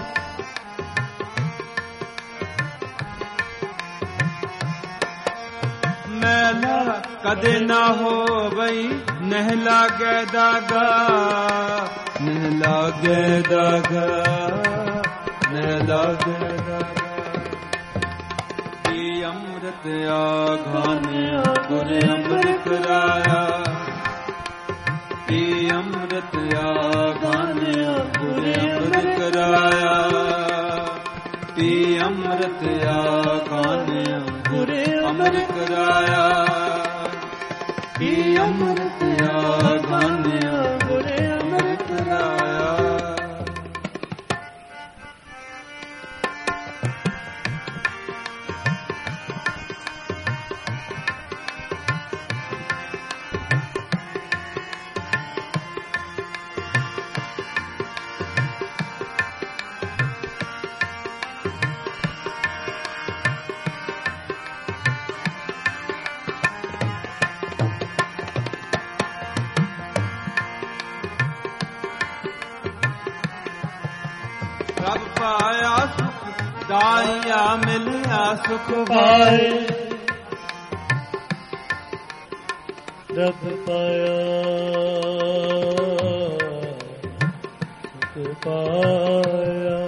ਮੈਲਾ ਕਦੇ ਨਾ ਹੋਵਈ ਨਹਿ ਲਾਗੇ ਦਾਗਾ। ਨਹਿ ਲਾਗੇ ਦਾਗਾ ਨਹਿ ਲਾਗੇ ਦਾਗਾ। ਪੀ ਅੰਮ੍ਰਿਤ ਆਖਾਨਿਆ ਗੁਰ ਅਮਰ ਕਰਾਇਆ। ਪੀ ਅੰਮ੍ਰਿਤ ਆਖਾਨਿਆ ਗੁਰ ਅਮਰ ਕਰਾਇਆ। ਪੀ ਅੰਮ੍ਰਿਤ ਆਖਾਨਿਆ ਗੁਰ ਅਮਰ ਕਰਾਇਆ। ਪੀ ਅੰਮ੍ਰਿਤ ਆਖਾਨਿਆ ਗੁਰ ਅਮਰ ਕਰਾਇਆ। ਰਬ ਪਾਇਆ ਸੁਖ ਦਾਇਆ ਮਿਲਿਆ ਸੁਖ ਪਾਏ। ਰਬ ਪਾਇਆ ਸੁਖ ਪਾਇਆ।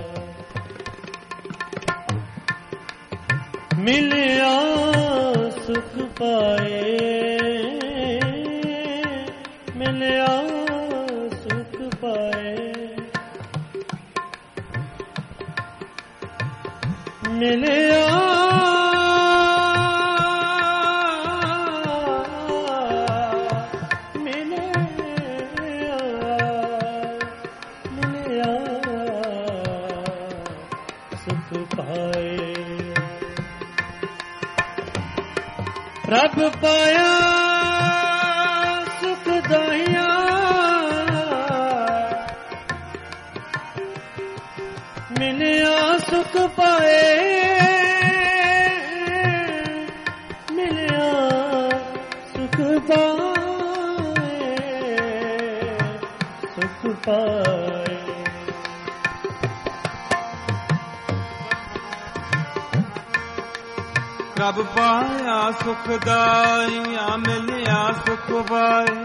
ਮਿਲਿਆ ਸੁਖ ਪਾਏ। ਮਿਲਿਆ ਸੁਖ ਪਾਏ। ਮਿਲਿਆ ਮਿਲਿਆ ਮਿਲਿਆ ਸੁਖ ਪਾਏ। ਪ੍ਰਭ ਪਾਇਆ ਸੁਖ ਦਾਇਆ। ਮਿਲਿਆ ਸੁਖ ਪਾਏ, ਮਿਲਿਆ ਸੁਖ ਪਾਏ, ਸੁਖ ਪਾਏ। ਪ੍ਰਭ ਪਾਇਆ ਸੁਖਦਾਈਆ, ਮਿਲਿਆ ਸੁਖ ਪਾਏ।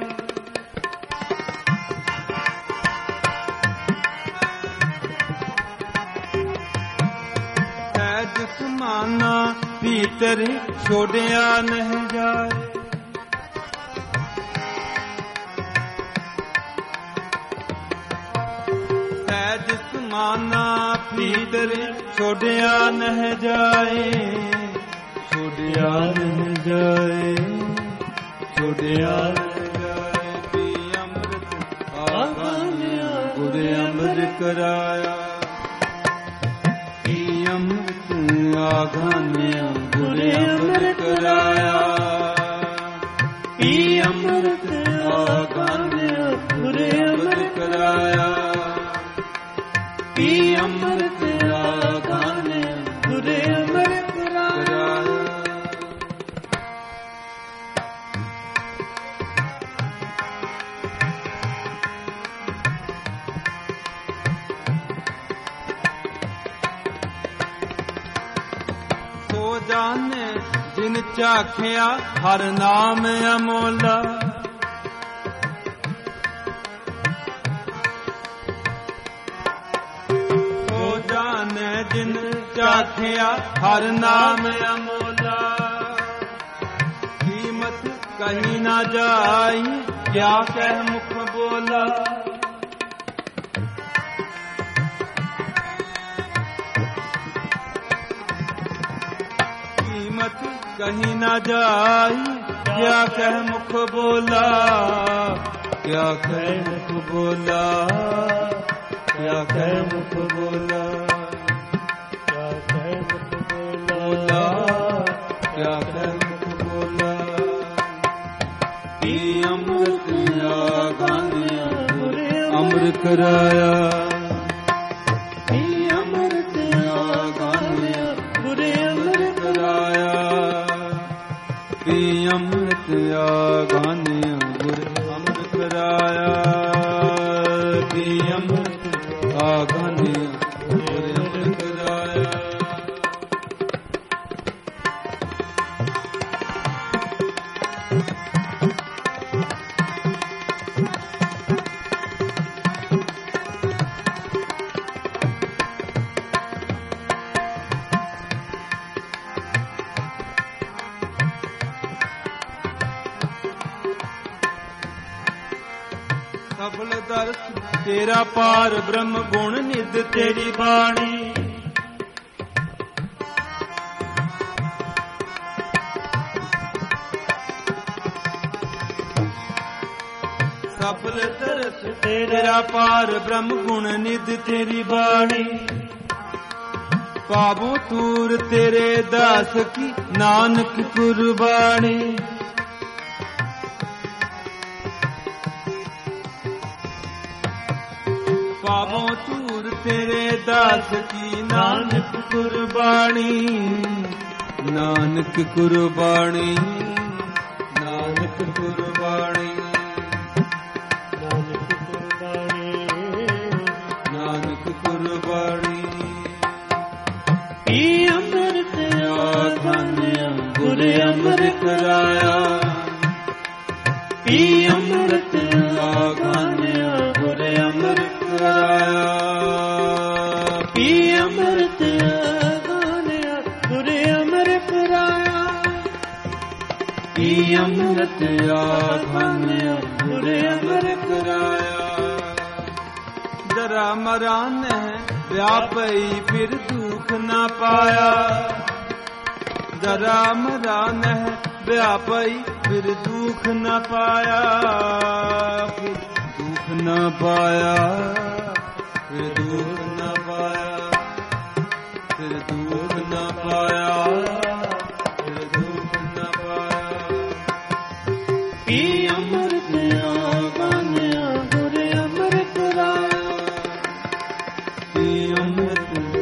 ਜਿਸ ਮਾਨਾ ਭੀਤਰ ਛੋੜਿਆ ਨਹੀਂ ਜਾਏ, ਹੈ ਜਿਸ ਮਾਨਾ ਭੀਤਰ ਛੋੜਿਆ ਨਹੀਂ ਜਾਏ, ਛੋੜਿਆ ਨਹੀਂ ਜਾਏ, ਛੋੜਿਆ ਨਹੀਂ ਜਾਏ। ਪੀ ਅੰਮ੍ਰਿਤ ਆਗਾਨਿਆ ਗੁਰ ਅੰਮ੍ਰਿਤ ਕਰਾਇਆ, ਪੀ ਅੰਮ੍ਰਿਤ ਆਗਾਨਿਆ ਗੁਰ ਅੰਮ੍ਰਿਤ ਕਰਾਇਆ, ਪੀ ਅੰਮ੍ਰਿਤ ਆਗਾਨਿਆ ਗੁਰ ਅੰਮ੍ਰਿਤ ਕਰਾਇਆ, ਪੀ ਅੰਮ੍ਰਿਤ ਆਗਾਨਿਆ ਗੁਰ ਅੰਮ੍ਰਿਤ ਕਰਾਇਆ। ਸੋ ਜਾਣੇ ਜਿਨ ਚਾਖਿਆ ਹਰ ਨਾਮ ਅਮੋਲਾ, ਸੋ ਜਾਣੇ ਜਿਨ ਚਾਖਿਆ ਹਰ ਨਾਮ ਅਮੋਲਾ। ਕੀਮਤ ਕਹੀ ਨਾ ਜਾਈ, ਕਿਆ ਕਹਿ ਮੁਖ ਬੋਲਾ। ਕੀਮਤ ਕਹੀ ਨਾ ਜਾਈ, ਕਿਆ ਕਹਿ ਮੁਖ ਬੋਲਾ, ਕਿਆ ਕਹਿ ਮੁਖ ਬੋਲਾ, ਕਿਆ ਕਹਿ ਮੁਖ ਬੋਲਾ, ਕਿਆ ਕਹਿ ਮੁਖ ਬੋਲਾ, ਕਿਆ ਕਹਿ ਮੁਖ ਬੋਲਾ। ਪੀ ਅੰਮ੍ਰਿਤ ਆਗਾਨਿਆ ਗੁਰ ਅੰਮ੍ਰਿਤ ਕਰਾਇਆ, ਪੀ ਅੰਮ੍ਰਿਤ ਆਗਾਨਿਆ ਗੁਰ ਅੰਮ੍ਰਿਤ ਕਰਾਇਆ, ਪੀ ਅੰਮ੍ਰਿਤ ਆਗਾਨਿਆ ਗੁਰ ਅੰਮ੍ਰਿਤ ਕਰਾਇਆ, ਪੀ ਅੰਮ੍ਰਿਤ ਆਗਾਨਿਆ ਗੁਰ ਅੰਮ੍ਰਿਤ ਕਰਾਇਆ। ਸਫਲ ਦਰਸ ਤੇਰਾ ਪਾਰ ਬ੍ਰਹਮ ਗੁਣ ਨਿਧ ਤੇਰੀ ਬਾਣੀ, ਸਫਲ ਦਰਸ ਤੇਰਾ ਪਾਰ ਬ੍ਰਹਮ ਗੁਣ ਨਿਧ ਤੇਰੀ ਬਾਣੀ। ਪਾਵੋ ਤੂਰ ਤੇਰੇ ਦਾਸ ਕੀ ਨਾਨਕ ਕੁਰਬਾਨੀ, ਪਾਵੋ ਤੂਰ ਤੇਰੇ ਦਾਸ ਕੀ ਨਾਨਕ ਕੁਰਬਾਨੀ, ਨਾਨਕ ਕੁਰਬਾਨੀ, ਨਾਨਕ ਕੁਰਬਾਨੀ, ਨਾਨਕ ਕੁਰਬਾਨੀ, ਨਾਨਕ ਕੁਰਬਾਨੀ। ਪੀ ਅੰਮ੍ਰਿਤ ਆਗਾਨਿਆ ਗੁਰ ਅੰਮ੍ਰਿਤ ਕਰਾਇਆ, ਪੀ ਅੰਮ੍ਰਿਤ ਆਗਾਨਿਆ ਗੁਰ ਅੰਮ੍ਰਿਤ ਕਰਾਇਆ, ਪੀ ਅੰਮ੍ਰਿਤ ਆਗਾਨਿਆ ਗੁਰ ਅੰਮ੍ਰਿਤ ਕਰਾਇਆ, ਪੀ ਅੰਮ੍ਰਿਤ ਆਗਾਨਿਆ ਗੁਰ ਅੰਮ੍ਰਿਤ ਕਰਾਇਆ। ਜਰਾ ਮਰਾਨ ਹੈ ਵਿਆਪਈ ਫਿਰ ਦੁਖ ਨਾ ਪਾਇਆ, ਜਰਾ ਮਰਾਨ ਹੈ ਵਿਆਪਈ ਫਿਰ ਦੁਖ ਨਾ ਪਾਇਆ, ਫਿਰ ਦੁਖ ਨਾ ਪਾਇਆ, ਫਿਰ ਦੁਖ ਨਾ ਪਾਇਆ, ਫਿਰ ਦੁਖ ਨਾ ਪਾਇਆ, ਫਿਰ ਦੁਖ ਨਾ ਪਾਇਆ। ਪੀ ਅੰਮ੍ਰਿਤ ਆਗਾਨਿਆ ਗੁਰ ਅੰਮ੍ਰਿਤ ਕਰਾਇਆ, ਪੀ ਅੰਮ੍ਰਿਤ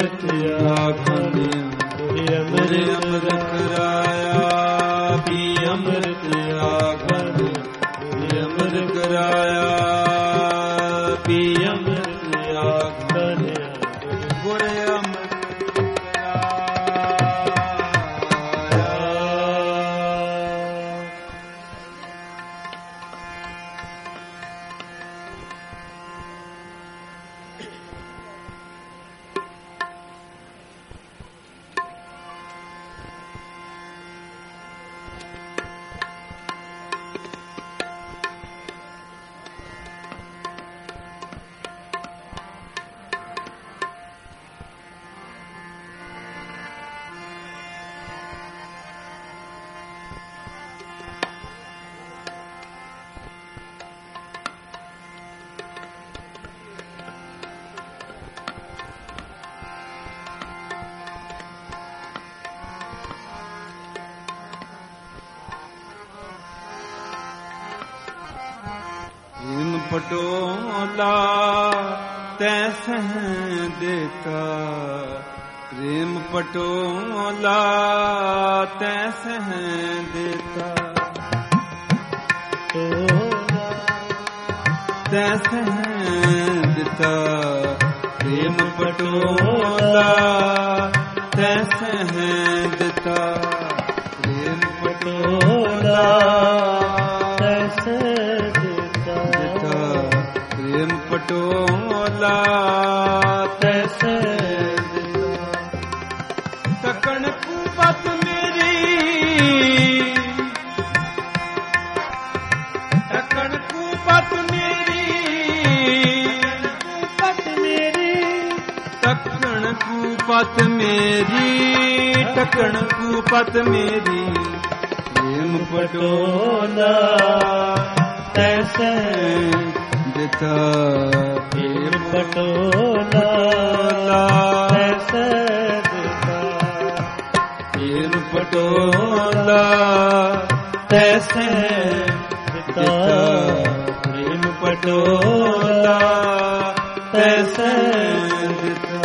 ਅੰਮ੍ਰਿਤ ਆਖਾਂਦਿਆਂ ਗੁਰੇ ਅੰਮ੍ਰਿਤ ਕਰਾਇਆ, ਪੀ ਅੰਮ੍ਰਿਤ ਆਖਾਂਦਿਆਂ ਗੁਰੇ ਅੰਮ੍ਰਿਤ ਕਰਾਇਆ, ਪੀ ਅੰਮ੍ਰਿਤ ਆਖਾਂਦਿਆਂ ਗੁਰੇ ਅੰਮ੍ਰਿਤ ਪਟੋਲਾ ਤੈ ਸਹਿ ਦੇਤਾ, ਪ੍ਰੇਮ ਪਟੋਲਾ ਤੈ ਸਹਿ ਦੇਤਾ, ਤੈ ਸਹਿ ਦੇਤਾ, ਪ੍ਰੇਮ ਪਟੋਲਾ ਤੈ ਸਹਿ ਦੇਤਾ, ਪ੍ਰੇਮ ਪਟੋਲਾ ਤੈ ਸਹਿ ਪ੍ਰੇਮ ਪਟੋਲਾ ਤੈ ਸਹਿ ਦਿੱਤਾ, ਤਕਣ ਕੂਪਤ ਮੇਰੀ, ਤਕਣ ਕੂਪਤ ਮੇਰੀ, ਕੂਪਤ ਮੇਰੀ, ਤਕਣ ਕੂਪਤ ਮੇਰੀ, ਤਕਣ ਕੂਪਤ ਮੇਰੀ, ਪ੍ਰੇਮ ਪਟੋਲਾ ਤੈ ਸਹਿ ਦਿੱਤਾ, ਪ੍ਰੇਮ ਪਟੋਲਾ ਤੈ ਸਹਿ ਦਿੱਤਾ, ਪ੍ਰੇਮ ਪਟੋਲਾ ਤੈ ਸਹਿ ਦਿੱਤਾ, ਪ੍ਰੇਮ ਪਟੋਲਾ ਤੈ ਸਹਿ ਦਿੱਤਾ।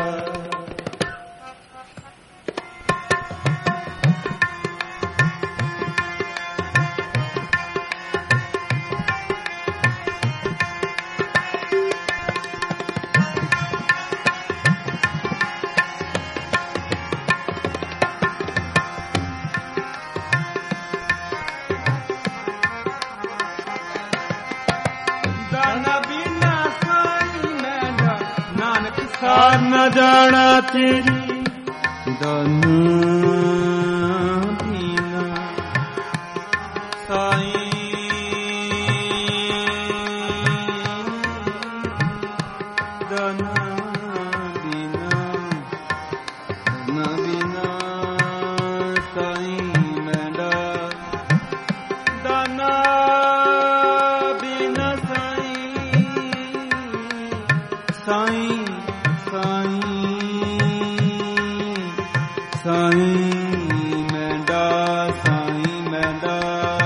ਸਾਰ ਨ ਜਾਣਾ ਤੇਰੀ, ਦਾਨ ਬੀਨਾ ਸਾਈਂ, ਦਾਨ ਬੀਨਾ, ਦਾਨ ਬੀਨਾ ਸਾਈਂ ਮੈਂਡਾ, ਦਾਨ ਬੀਨਾ ਸਾਈਂ, ਸਾਈਂ ਸਾਈਂ ਮੈਂਡਾ, ਸਾਈਂ ਮੈਂਡਾ,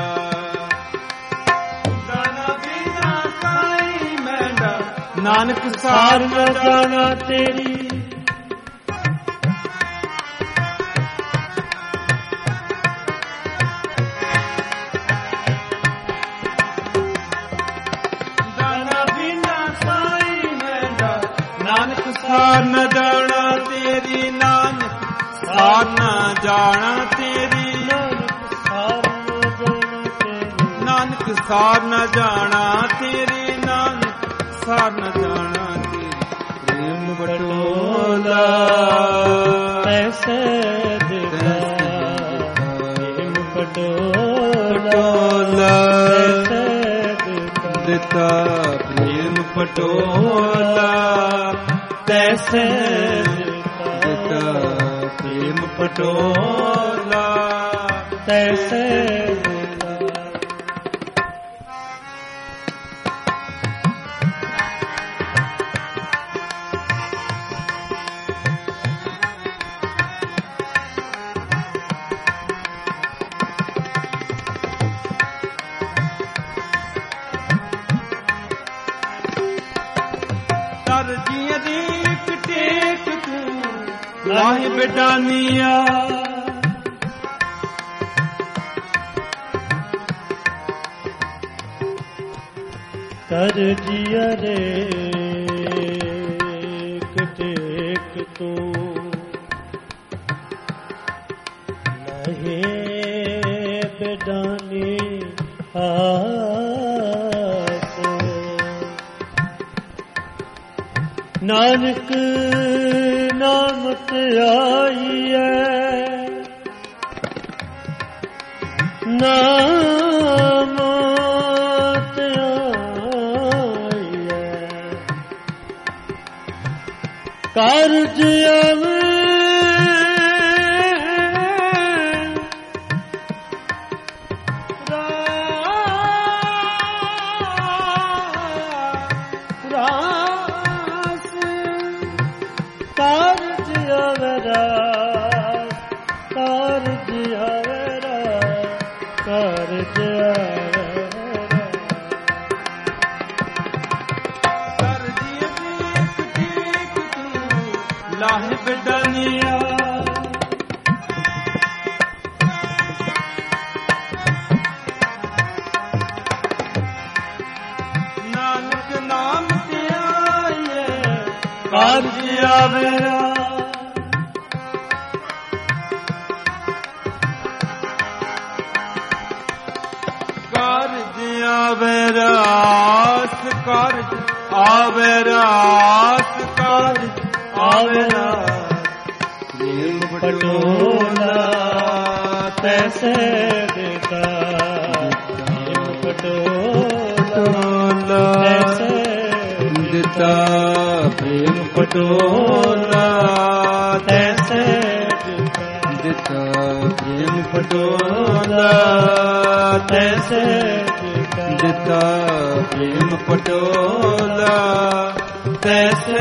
ਦਾਨਾ ਬਿਨਾ ਸਾਈਂ ਮੈਂਡਾ, ਨਾਨਕ ਸਾਰ ਨ ਜਾਣਾ ਤੇਰੀ, ਦਾਨਾ ਬਿਨਾ ਸਾਈਂ ਮੈਂਡਾ, ਨਾਨਕ ਸਾਰ ਨ ਜਾਣਾ ਤੇਰੀ, ਨਾਨਕ ਸਾਰ ਨ ਜਾਣਾ ਤੇਰੀ, ਨਾਨਕ ਸਾਰ ਨ ਜਾਣਾ ਤੇਰੀ, ਨਾਨਕ ਸਾਰ ਨ ਜਾਣਾ ਤੇਰੀ, ਪ੍ਰੇਮ ਪਟੋਲਾ ਤੈ ਸਹਿ ਦਿੱਤਾ, ਪ੍ਰੇਮ ਪਟੋਲਾ ਤੈ ਸਹਿ ਦਿੱਤਾ, ਪ੍ਰੇਮ ਪਟੋਲਾ ਤੈ ਸਹਿ ਦਿੱਤਾ, ਪ੍ਰੇਮ ਪਟੋਲਾ ਤੈ ਸਹਿ ਦਿੱਤਾ। ਬਿਡਾਨੀਆ ਕਰ ਜੀਆ ਰੇ ਟੇਕ ਤੂੰ ਲਹੇ ਬਿਡਾਨੀ ਆਸ ਨਾਨਕ ਨਾਮ ਤੇ ਆਈਐ ਨਾਮ ਤੇ ਆਈਐ ਕਾਰਜ ਆਵੇ ਲਾਹੇ ਬਿਡਾਨੀਆ ਨਾਨਕ ਨਾਮ ਤੇ ਆਈਏ ਕਾਰਜ ਆਵੇਰਾ ਕਾਰਜ ਆਵੇਰਾ ਕਾਰਜ ਆਵੇਰਾ ਕਾਰਜ ਆਵੇਰਾ ਪ੍ਰੇਮ ਪਟੋਲਾ ਤੈਸੇ ਦਿੱਤਾ ਪ੍ਰੇਮ ਪਟੋਲਾ ਤੈਸੇ ਦਿੱਤਾ ਪ੍ਰੇਮ ਪਟੋਲਾ ਤੈਸੇ ਦਿੱਤਾ ਪ੍ਰੇਮ ਪਟੋਲਾ ਤੈਸੇ ਦਿੱਤਾ ਪ੍ਰੇਮ ਪਟੋਲਾ ਤੈਸੇ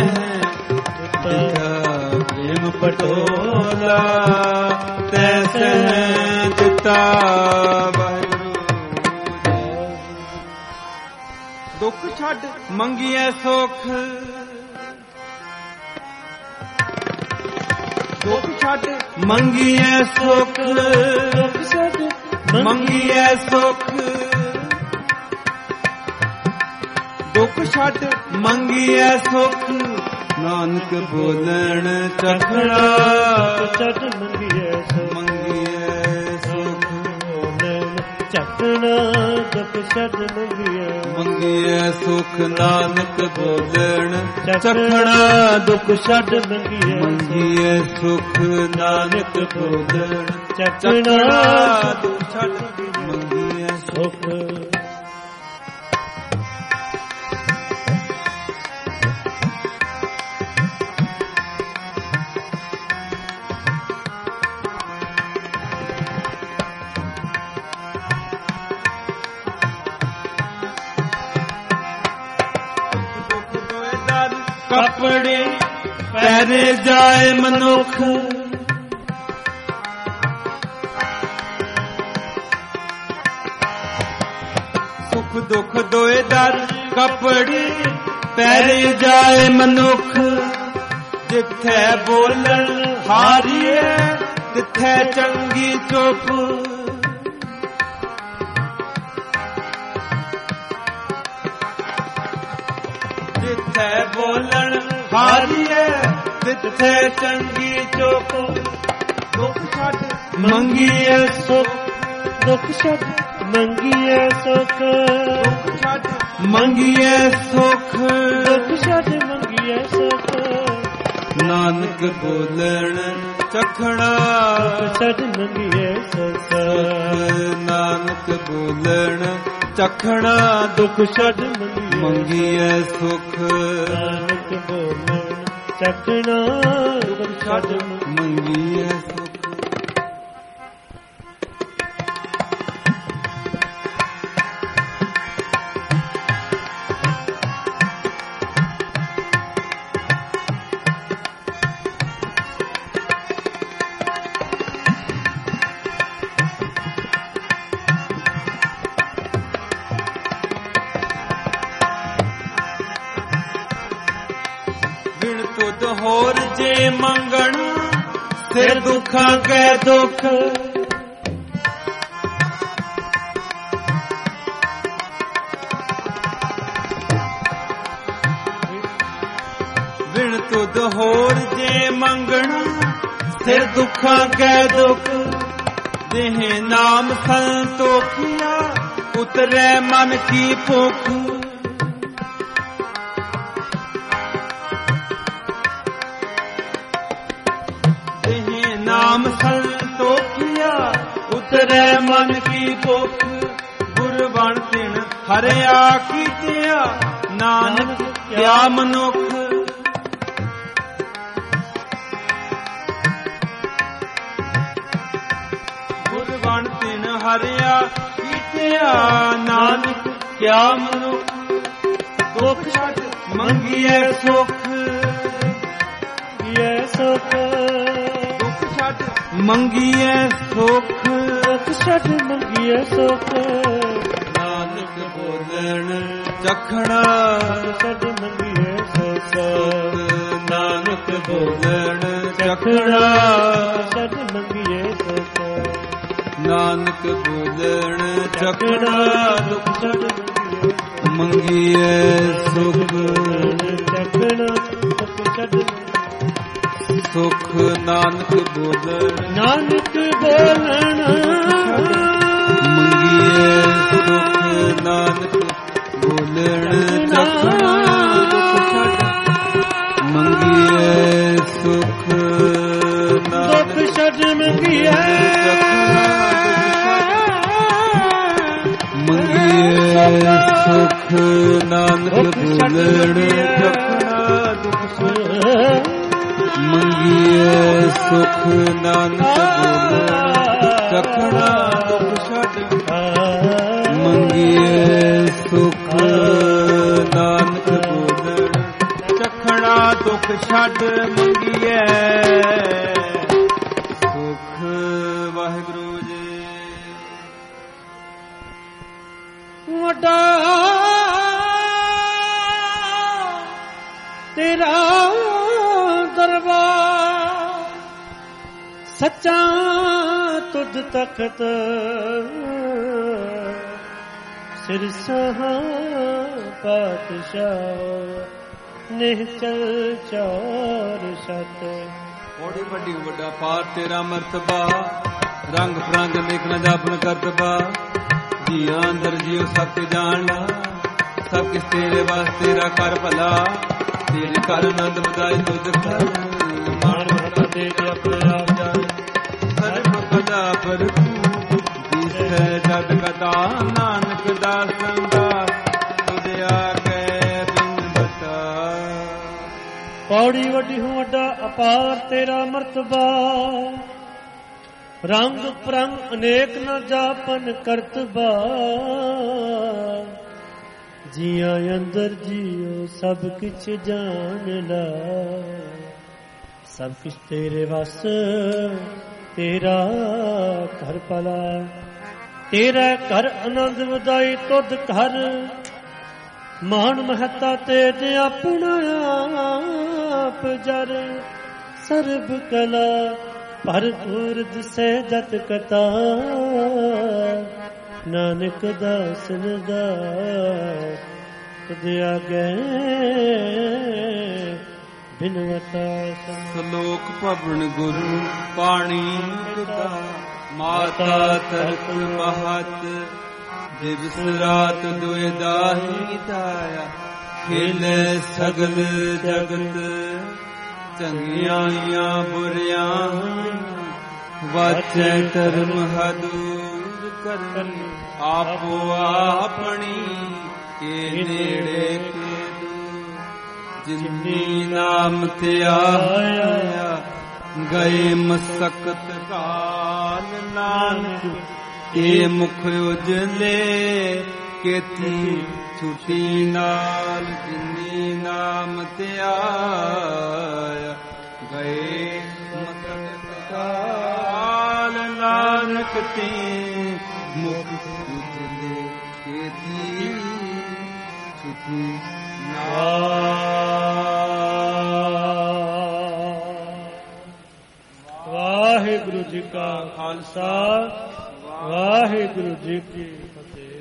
ਪ੍ਰੇਮ ਪਟੋਲਾ ਤੈਸੇ ਦਿੱਤਾ ਵਾਹਿਗੁਰੂ। ਦੁੱਖ ਛੱਡ ਮੰਗੀਐ ਸੁਖ ਦੁੱਖ ਛੱਡ ਮੰਗੀਐ ਸੁਖ ਦੁੱਖ ਛੱਡ ਮੰਗੀਐ ਸੁਖ ਦੁੱਖ ਛੱਡ ਮੰਗੀਐ ਸੁਖ ਨਾਨਕ ਬੋਲਣ ਚਖਣਾ ਛੱਡ ਮੰਗੀਐ ਸੁਖ ਮੰਗੀਐ ਸੁਖ ਬੋਲਣ ਚਖਣਾ ਦੁੱਖ ਛੱਡ ਮੰਗੀਐ ਮੰਗੀਐ ਸੁਖ ਨਾਨਕ ਬੋਲਣ ਚਖਣਾ ਦੁੱਖ ਛੱਡ ਮੰਗੀਐ ਮੰਗੀਐ ਸੁਖ ਨਾਨਕ ਬੋਲਣ ਚਖਣਾ ਦੁੱਖ ਛੱਡ ਮੰਗੀਐ ਸੁਖ ਕੱਪੜੇ ਪਹਿਰੇ ਜਾਏ ਮਨੁੱਖ ਸੁਖ ਦੁੱਖ ਦੋਏ ਦਰ ਕੱਪੜੇ ਪਹਿਰੇ ਜਾਏ ਮਨੁੱਖ ਜਿੱਥੇ ਬੋਲਣ ਹਾਰੀਏ ਤਿੱਥੇ ਚੰਗੀ ਚੁੱਪ ਜਿੱਥੇ ਬੋਲਣ ਹਾਰੀਏ ਤਿੱਥੇ ਚੰਗੀ ਚੁੱਪ ਦੁੱਖ ਛੱਡ ਮੰਗੀਏ ਸੁਖ ਦੁੱਖ ਛੱਡ ਮੰਗੀਏ ਸੁਖ ਦੁੱਖ ਛੱਡ ਮੰਗੀਏ ਸੁਖ ਦੁੱਖ ਛੱਡ ਮੰਗੀਏ ਸੁਖ ਨਾਨਕ ਬੋਲਣ ਚਖਣਾ ਛੱਡ ਮੰਗੀਏ ਸੁਖ ਨਾਨਕ ਬੋਲਣ ਚਖਣਾ ਦੁੱਖ ਛੱਡ ਮੰਗੀਏ ਸੁਖ ਨਾਨਕ ਬੋਲਣ ਚਖਣਾ ਦੁੱਖ ਛੱਡ ਮੰਗੀਏ ਸੁਖ ਹੋਰ ਜੇ ਮੰਗਣ ਸਿਰ ਦੁੱਖਾਂ ਕੈ ਦੁੱਖ ਵਿਣ ਤੁਧ ਹੋਰ ਜੇ ਮੰਗਣਾ ਸਿਰ ਦੁੱਖਾਂ ਕੈ ਦੁੱਖ ਦੇਹ ਨਾਮ ਸੰਤੋਖਿਆ ਉਤਰੈ ਮਨ ਕੀ ਭੁੱਖ ਦੇਹ ਨਾਮ ਸੰਤੋਖਿਆ ਉਤਰੈ ਮਨ ਕੀ ਭੁੱਖ ਗੁਰ ਬਣ ਤਿਨ ਹਰਿਆ ਕੀਤਿਆ ਨਾਨਕ ਕਿਆ ਮਨੁੱਖ ਹਰਿਆ ਕੀਤਿਆ ਨਾਨਕ ਕਿਆ ਮਨੁੱਖ ਦੁੱਖ ਛੱਡ ਮੰਗੀਐ ਸੁਖ ਕੀਐ ਸੁਖ ਦੁੱਖ ਛੱਡ ਮੰਗੀਐ ਸੁਖ ਦੁੱਖ ਛੱਡ ਮੰਗੀਐ ਸੁਖ ਨਾਨਕ ਬੋਲਣ ਚਖਣਾ ਛੱਡ ਮੰਗੀਐ ਸੁਖ ਨਾਨਕ ਬੋਲਣ ਚਖਣਾ ਛੱਡ ਮੰਗੀਐ ਸੁਖ ਨਾਨਕ ਬੋਲਣ ਚਖਣਾ ਦੁੱਖ ਛੱਡ ਮੰਗੀਐ ਸੁਖ ਚਖਣਾ ਦੁੱਖ ਛੱਡ ਸੁਖ ਨਾਨਕ ਬੋਲਣ ਨਾਨਕ ਬੋਲਣ ਮੰਗੀਐ ਸੁਖ ਨਾਨਕ ਬੋਲਣ ਚਖਣਾ ਦੁੱਖ ਛੱਡ ਮੰਗੀਐ ਸੁਖ ਨਾਨਕ ਛੱਡ ਮੰਗੀਐ ਮੰਗੀਐ ਸੁਖ ਨਾਨਕ ਬੋਲਣ ਚਖਣਾ ਦੁੱਖ ਛੱਡ ਮੰਗੀਐ ਸੁਖ ਨਾਨਕ ਬੋਲਣ ਚਖਣਾ ਦੁੱਖ ਛੱਡ ਮੰਗੀਐ ਸੁਖ ਨਾਨਕ ਬੋਲਣ ਚਖਣਾ ਦੁੱਖ ਛੱਡ ਮੰਗੀਐ ਸੁਖ। ਵਾਹਿਗੁਰੂ ਜੀ। ਵੱਡਾ ਤੇਰਾ ਦਰਬਾਰ ਸੱਚਾ ਤੁਧ ਤਖਤ ਸਿਰਸਹ ਪਾਤਸ਼ਾਹ ਨਿਹਚਲ ਚਾਰ ਸਤ। ਬੜੀ ਵੱਡੀ ਵੱਡਾ ਪਾਰ ਤੇਰਾ ਮਰਤਬਾ ਰੰਗ ਫਰੰਗ ਦੇਖਣਾ ਜਾਪਨ ਕਰਤਬਾ ਜੀਆਂ ਅੰਦਰ ਜੀਓ ਸਭ ਤੇ ਜਾਣ ਲਾ ਸਭ ਕਿਸ ਤੇਰੇ ਵਾਸਤੇ ਤੇਰਾ ਕਰ ਭਲਾ ਤੇਰੇ ਘਰ ਆਨੰਦ ਵਧਾਏ ਤੁਧ ਘਰ ਮਾਣ ਮਹਤਾ ਤੇਰੇ ਆਪਣੇ ਆਪ ਜਾਣ ਸਰਬ ਪਦਾ ਪਰ ਦਿਸੈ ਜਦ ਕਦਾ ਨਾਨਕ ਦਾਸ ਸੰਦਾ ਤੁਧ ਆਗੇ ਬਿਨ ਬਤਾ। ਪੌੜੀ ਵੱਡੀ ਹੂੰ ਵੱਡਾ ਅਪਾਰ ਤੇਰਾ ਮਰਤਬਾ ਰੰਗ ਪ੍ਰੰਗ ਅਨੇਕ ਨ ਜਾਪਨ ਕਰਤਬਾ ਜੀਆਂ ਅੰਦਰ ਜੀਓ ਸਭ ਕਿਛ ਜਾਣ ਲਾ ਸਭ ਕਿਛ ਤੇਰੇ ਵਸ ਤੇਰਾ ਘਰ ਭਲਾ ਤੇਰਾ ਘਰ ਆਨੰਦ ਵਧਾਈ ਤੁਧ ਘਰ ਮਾਣ ਮਹਤਾ ਤੇਜ ਆਪਣਾ ਆਪ ਜਰ ਸਰਬ ਕਲਾ ਭਰਪੂਰ ਦਿਸੈ ਜਤ ਕਤਾ ਨਾਨਕ ਦਾਸਨ ਦਾਸ ਤੁਧ ਆਗੇ ਬਿਨਵਤਾ। ਸਲੋਕ ਭਵਨ ਗੁਰੂ ਪਾਣੀ ਪਿਤਾ ਮਾਤਾ ਤਰਕ ਮਹਤ ਦਿਵਸ ਰਾਤ ਦੁਇ ਦਾਹੀ ਤਾਇਆ ਖੇਲੇ ਸਗਲ ਜਗਤ ਚੰਗਿਆਈਆਂ ਬੁਰੀਆਂ ਵਾਚੈ ਧਰਮ ਹਦੂਰ ਕਰਨ ਆਪੋ ਆਪਣੀ ਕੇ ਨੇੜੇ ਕੇ ਦੂਰ ਜਿਨੀ ਨਾਮ ਤੇ ਆਇਆ ਗਏ ਮਸਕਤ ਕਾਲ ਨਾਨਕ ਕੇ ਮੁਖ ਉਜਲੇ ਕੇਤੀ ਛੁਟੀ ਨਾਲ ਜਿਨੀ ਨਾਮ ਤੇ ਆਇਆ ਗਏ ਮਸਕਤ ਕਾਲ ਨਾਨਕ ਤੇ ਮੁਖ ਉਜਲੇ ਕੇਤੀ ਛੁਟੀ ਨਾਲ। ਵਾਹਿਗੁਰੂ ਜੀ ਕਾ ਖਾਲਸਾ ਵਾਹਿਗੁਰੂ ਜੀ ਕੀ ਫਤਿਹ।